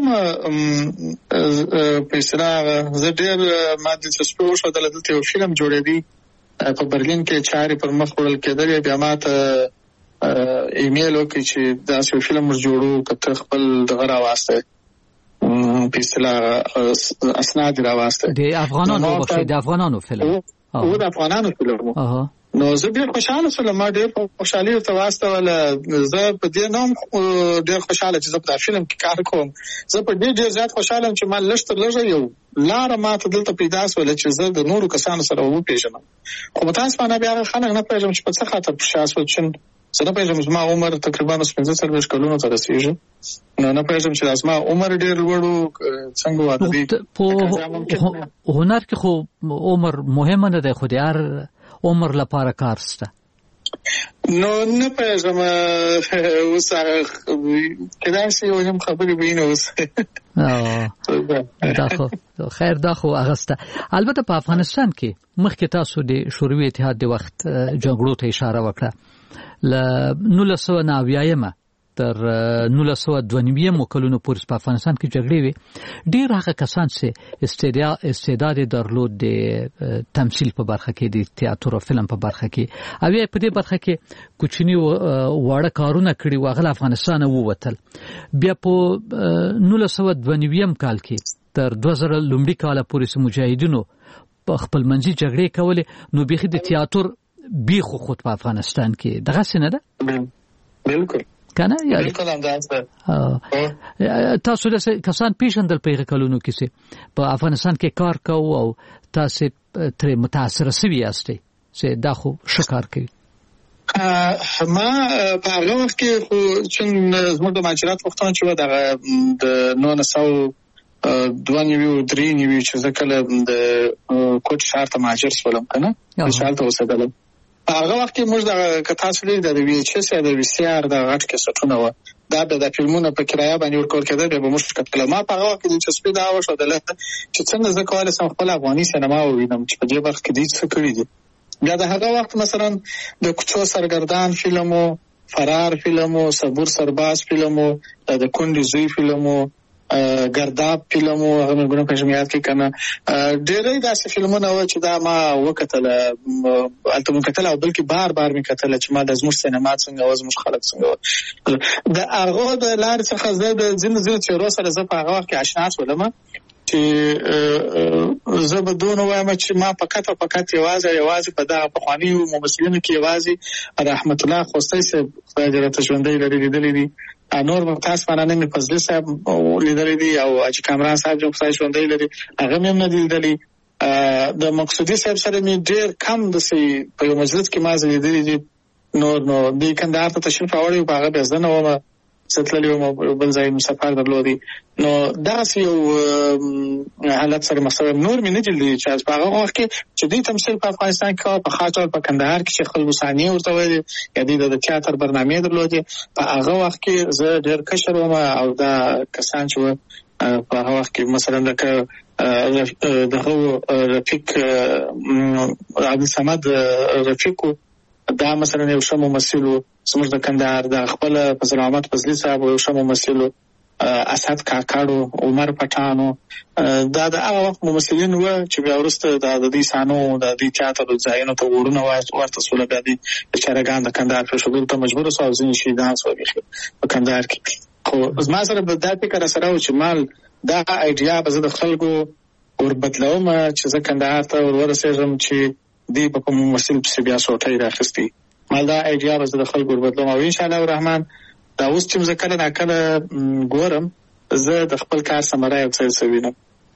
G: په اصطلاح زه ډېر ما د څه شو دلته یو فلم جوړېدی په برلین کې چاري پر مخ وړل کېدل، بیا ما ته ایمیل وکړي چې دا یو فلم جوړو کته خپل دغه راواسته په اصطلاح اسناد راواسته
F: د افغانانو د افغانانو فلم
G: او د افغانانو فلم. نو زه ډېر خوشاله شوم، ما ډېر خوشالي ورته واستوله. زه په دې نوم ډېر خوشاله چې زه په فلم کې کار کوم. زه په دې ډېر زیات خوشاله چې ما لږ تر لږه یو لاره ما ته دلته پیدا شوله چې زه د نورو کسانو سره وپېژنم. خو متاسفانه بیا هغه خلک نه پېژنم چې په څه خاطر په شا شول، چې زه نه پېژنم زما عمر تقریبا پنځه څلوېښت کلونو ته رسېږي. نو نه پېژنم چې زما عمر ډېر لوړ و څنګه واده دی.
F: په هنر کې خو عمر مهمه نه ده، خو د هر عمر لپاره کار سته.
G: نو نه پېژنم اوس هغه کېدای شي یو یم خبرې به نه اوس.
F: دا خو خیر دا خو هغه سته. البته په افغانستان کې مخکې تاسو د شوروي اتحاد د وخت جګړو ته اشاره وکړه. له نولس سوه نهه اویایمه تر نولس سوه دوه نوي کلونو پورې په افغانستان کې جګړې وې. ډېر هغه کسان چې استعداد استعداد درلود د تمثیل په برخه کې، د تیاتر او فلم په برخه کې، او یې په دې برخه کې کوچني واړه کارونه کړي و، هغه افغانستان ووتل. بیا په نولس سوه دوه نوي کال کې تر دوه زره لومړي کال پورې مجاهدینو په خپل منځي جګړې کولې. نو بيخي د تیاتر بیخو خود په افغانستان کې دغه څه ده.
G: بالکل
F: کنه یا
G: بالکل اندازه
F: تاسو د کسان پیژندل په کلونو کې سي په افغانستان کې کار کوي او تاسو تر متاثر سوي یاستئ چې دا خو شکار کوي.
G: ما په هغه وخت کې خو چې زموږ د ماجرات وختونه چې و د نولس سوه دوه نوي درې نوي چې زه کله د کوټ ښار ته مهاجر شولم کنه هلته اوسېدلم. هغه وخت کې موږ د کتاسو لري د وی ایچ اس یا د وی سی آر د غټ کیسټونه و، دا د فلمونو په کرایه باندې ورکول کېدل. به موږ کتل ما په هغه وخت کې چې سپیډ او شو دلته چې څنګه زه کولای شم خپل افغاني سینما ووینم چې په دې وخت کې دې څه کړی دي. بیا د هغه وخت مثلا د کوڅو سرګردان فلمو، فرار فلمو، صبور سرباز فلمو، د کندې زوی فلمو، ګرداب فلمو، هغه موږ په جمعیت کې کنه ډېرې داسې فلمونه و چې دا ما وکتل البته مو کتل او بلکې بار بار می کتل چې ما د زموږ سینما څنګه و، زموږ خلک څنګه و. د هغه د لارې څخه زه د ځینو ځینو تیورو سره زه په هغه وخت کې آشنا شولم چې زه به دونه وایم چې ما فقط او فقط یوازې یوازې په دغه پخواني ممثلینو کې یوازې رحمت الله خوستی صاحب خدای دې راته ژوندی لري لیدلی دي، نور متاسفانه نه مې فضلي صاحب لیدلی دي او حاجي کامران صاحب چې خدای ژوندی لري هغه مې هم نه دي لیدلی. د مقصودي صاحب سره مې ډېر کم داسې په یو مجلس کې ما زه لیدلی دي. نور نو دوی کندهار ته تشریف راوړی په هغه بیا زه نه وم، زه تللی وم بل ځای مې سفر درلودی. نو داسې یو حالت سره مخ نور مې نه دي لیدلي چې په هغه وخت کې چې دوی تمثیل په افغانستان کې کوه، په خاص ډول په کندهار کې چې خلکو ثانیې ورته ویلې یا دوی د تیاتر برنامې درلودې. په هغه وخت کې زه ډېر کشر وم او دا کسان چې په هغه وخت کې مثلا لکه دغه رفیق عبدالصمد رفیق دا مثلا یو ښه ممثل زموږ د کندهار د خپل فضل احمد فضلي صاحب یو ښه ممثل اسد کاکاړو عمر پټانو دا د هغه وخت ممثلین و چې بیا وروسته د دې سانو د دې تیاتر ځایونو ته ورونه ورته سول بیا دي چارهګان د کندهار په شګل ته مجبور سو ځین شي دا سو په کندهار کې خو زما سره د دې فکر سره و چې مال دا ایډیا به د خلکو وربدلوم چې زه کندهار ته ورورسېږم چې دی په ممثل په بیا سوټي راخستي مال دا ایډیا به د خلکو وربدلوم او ان شاء الله الرحمن دا اوس چې مزه کله ناکله ګورم زه د خپل کار سمره یو څه وینم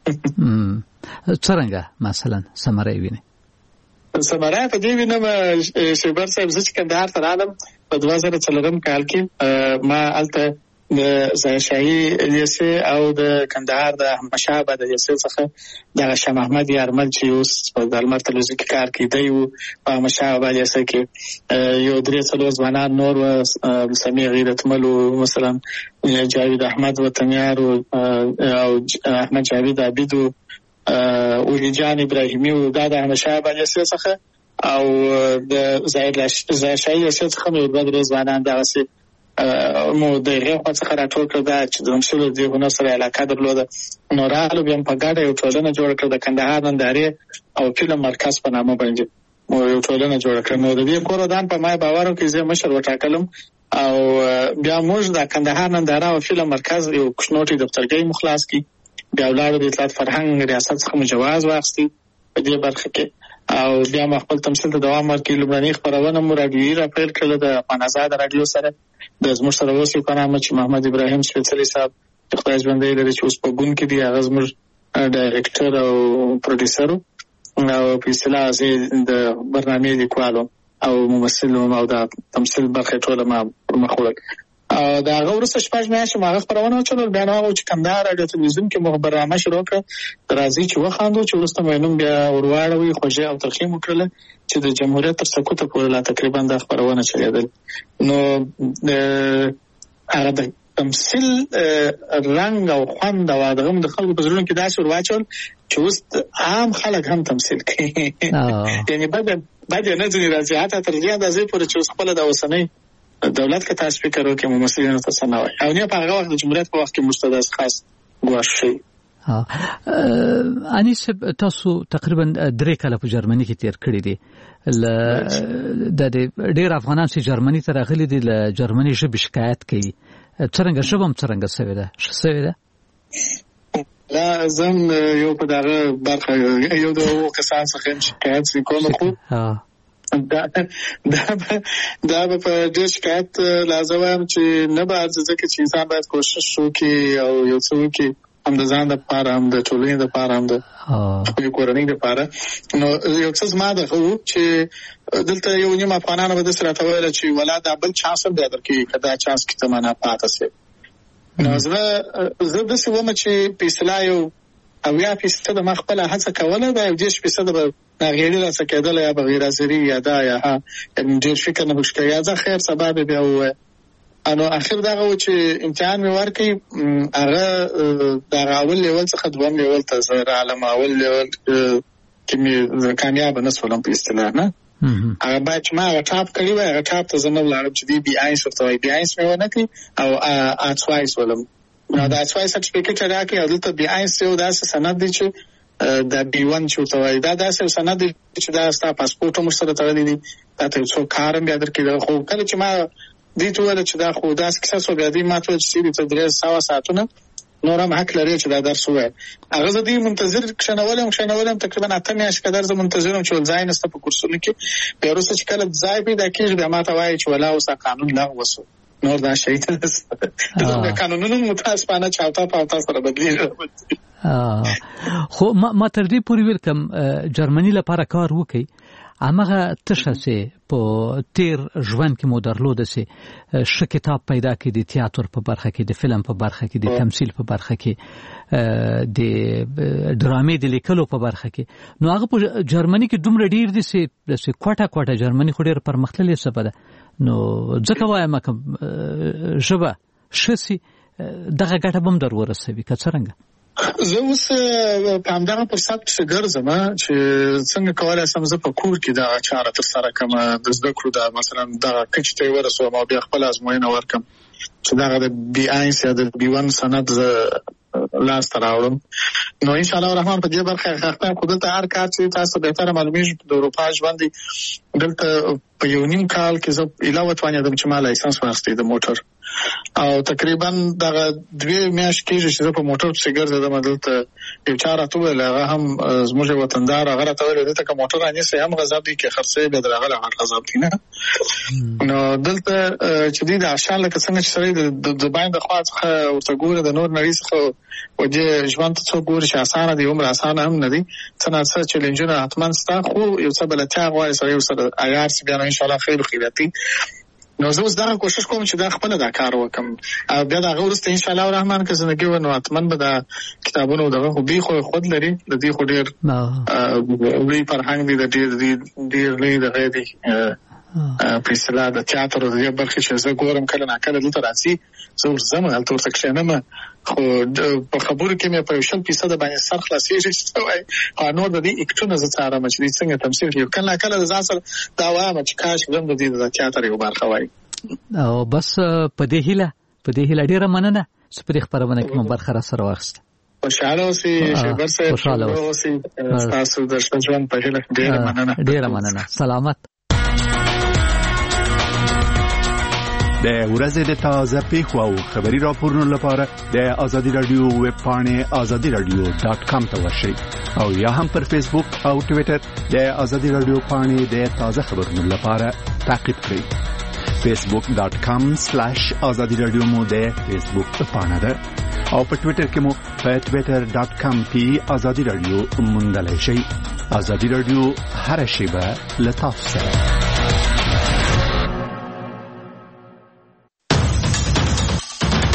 F: څنګه مثلا سمره ویني
G: سمره په دې وینم شیبر صاحب چې کندهار ته رالم په دوه زره څلورم کال کې ما الته د زایشاهي لیسې او د کندهار د احمدشاه بابا د لیسې څخه د شاه محمد یارمل چې اوس په دالمر تلویزیون کې کار کوي دی په احمدشاه بابا لیسې کې یو درې څلور ځوانان نور و سمیع غیرتمل مثلا جاوید احمد وطنیار او احمد جاوید عابد او جان ابراهیمی او د احمدشاه بابا لیسې څخه او د زایشاهي لیسې څخه یو درې ځوانان دغه مو د غوښه څخه راټول کړ دا چې د مسلو د هنر سره علاقه درلوده نو رالو بیا په ګډه یو ټولنه جوړ کړ د کندهار نندارې او فلم مرکز په نامه باندې مو یو ټولنه جوړ کړ نو د دې کورودان په ما باور کې زه مشر وټاکلم او بیا موږ د کندهار ننداره او فلم مرکز یو کښنوټي دفترګي مخلاص کی بیا ولادت د اطلاعات فرهنګ ریاست څخه مجوز واخستي په دې برخه کې او بیا خپل تمثيل ته دوام ورکړي لومړني خبرونه مو راډیوي راپیل کړل د افغانازاد رادیو سره د زموږ سره اوسې په نامه چې محمد ابراهیم سپېڅلي صاحب خدای ژوندی لري چې اوس په ګون کې دی هغه زموږ ډایرکټر او پروډوسر او په اصطلاح د برنامې لیکوالو او ممثل او د تمثيل برخه ټوله ما مخولک او دا هغه ورسره شپږ میاشتې ما خبرونه چلول بیا نو چې کندهار رادیو تلویزیون کې مخ برنامه شروع کړ راځي چې وخاندو چې ورسته مینوم بیا ورواړوي خوځه او ترخیم وکړل چې د جمهوریت تر سقوط پورې لا تقریبا د خبرونه چلیدل نو هغه د تمثيل رنگ او خوند او دغه د خلکو په زړونو کې داسې ورواچول چې اوس عام خلک هم تمثيل کوي یعنی بعد بعد نه ځنی راځي حتی تر دې اندازې پورې چې خپل د اوسنۍ دولت که تاسو فکر وکړئ ممثلین تاسو نه وای او نه په هغه وخت د جمهوریت په وخت کې مستدرس خاص ګواښ شي
F: ها انیس تاسو تقریبا درې کاله په جرمني کې تیر کړی دي د ډېر افغانان چې جرمني ته راغلي دي له جرمني ژبې شکایت کوي څنګه ژبه هم څنګه سوي ده سوي ده
G: لا زم یو په دغه برخه یو د کسان څخه شکایت وکړم خو ها دا دا دا په دې شکایت لازم هم چې نه باید ځکه چې انسان باید کوشش وکړي او یو څه وکړي هم د ځان لپاره هم د ټولنې لپاره هم د خپل کورنۍ لپاره نو یو څه زما د خو چې دلته یو نیم افغانانو به د سره تاویل چې ولادت بل چانس به درکې کدا چانس کې تمنا پاتې سي نو زه زه د څه ومه چې په اصطلاح یو او یا فیصد ما خپل هڅه کوله دا یو دیش فیصد به غیر لا څه کېدل یا بغیر ازری یا دا یا ها ډېر فکر نه وکړي یا ځکه خیر سبب بیا و انو اخر دا و چې امتحان مې ورکړي هغه دا اول لیول څخه دوم لیول ته زه عالم اول لیول کې مې کامیاب نه شولم په اصطلاح نه هغه باید چې ما هغه ټاپ کړی وای هغه ټاپ ته زنه ولاړم چې دی بي آی ورته وای بي آی مې ونه کړی او اټوایس ولم نو دا اټوایس سرټیفیکټ راکې او دلته بي آی یو داسې سند دی چې دا بي ون چې ورته وای دا داسې سند دی چې دا ستا پاسپورت هم سره تړلی دی دا ته څو کارم بیا درکې خو کله چې ما دې ته ول چې دا خو داسې کیسه سو بیا دی ما ته چې دې ته درې ساعت ساعتونه نورم حق لري چې دا درس وای هغه زه دې منتظر کښنولم کښنولم تقریبا اته میاشتې کډر زه منتظرم چې ځای نسته په کورسونو کې بیا وروسته چې کله ځای پیدا کېږي بیا ما ته وایي چې ولا اوس قانون لغوه وسو نور دا شي ته د قانونونو متاسفانه چاوتا پاوتا سره بدلیږي
F: خو ما تر دې پورې ویل کوم جرمني لپاره کار وکي هغه تشسه په تیر ژوند کې مو درلوده سي ش کتاب پیدا کړي د تیاتر په برخه کې د فلم په برخه کې د تمثيل په برخه کې د ډرامې د لیکلو په برخه کې نو هغه په جرمني کې دومره ډیر دي سي د کوټه کوټه جرمني خو ډیر پرمختللې سبب ده نو ځکه وایم کوم ژبه شسي دغه ګټه بم در ورسوي که څنګه
G: زه اوس په همدغه فرصت پسې ګرځم چې څنګه کولای شم زه په کور کې دا چاره ترسره کړم، د زده کړو دا مثلا دغه کچ ته ورسوم او بیا خپل ازموینه ورکړم چې دغه د بي آیس یا د بي ون سند لاس ته راوړم. نو ان شاء الله الرحمن په دې برخه خاطر خو دلته هر کار چې تاسو به تر معلومیږي د اروپا ژوند دلته په یو نیم کال کې زه علاوه توانیدم چې ما لایسنس واخیستم د موټر، او تقریبا دغه دوی میاشتې کېږي چې زه په موټر پسې ګرځېدم. دلته یو چا راته وویل، هغه هم زموږ وطندار، هغه راته ویل دلته که موټر رانیسئ هم غضب دي، که خرڅوي بیا د هغه لغړ غضب دي نه. نو دلته چې دوی د اشان لکه څنګه چې سړی د دباین د خوا څخه ورته ګوري، د نور نړۍ څخه وجه ژوند ته څوک ګوري چې اسانه دی، عمر اسانه هم نه دی، څه نه څه چیلنجونه حتما شته، خو یو څه بلتیا غواړي سړی ورسره عیار شي، بیا نو انشاءالله خیر خیراتي. نو زه اوس دغه کوشش کوم چې دا خپله دا کار وکړم، او بیا د هغه وروسته انشاءالله الرحمن که زندګي وه نو حتما به دا کتابونه دغه خو بي خو خود لري، د دې خو ډېر لوی فرهنګ دی، د ډېر لوی دغه دی په اصطلاح د تیاتر د دې برخې چې زه ګورم کله ناکله دلته راځي، زه ورځم هلته ورته کښېنم، خو په خبرو کې مې په یو شل فیصده باندې سر خلاصېږي چې څه وایي، خو نور د دې اکټونه زه څارم چې دوی څنګه تمثیل کوي. کله ناکله د ځان سره دا وایم چې کاش زه هم د دې د تیاتر یو برخه وای.
F: او بس په دې هیله په دې هیله ډېره مننه چې په دې خپرونه کې مو برخه را سره واخیسته.
G: خوشحاله اوسئ شیبر صاحب، خوشحاله اوسئ، ستاسو د ژوند په هیله ډېره مننه.
F: ډېره مننه، سلامت.
E: د ورځې د تازه پیښو او خبري راپورونو لپاره د آزادي رادیو ویب پاڼې آزادي رادیو ډاټ کام ته ورشئ، او یا هم پر فیسبوک او ټویټر د آزادي رادیو پاڼې د تازه خبرونو لپاره تعقیب کړئ. فیسبوک ډاټ کام سلاش آزادي رادیو مو د فیسبوک پاڼه ده، او په ټویټر کې مو په ټویټر ډاټ کام کې آزادي رادیو موندلی شئ. آزادي رادیو هر شیبه له تاسو سره.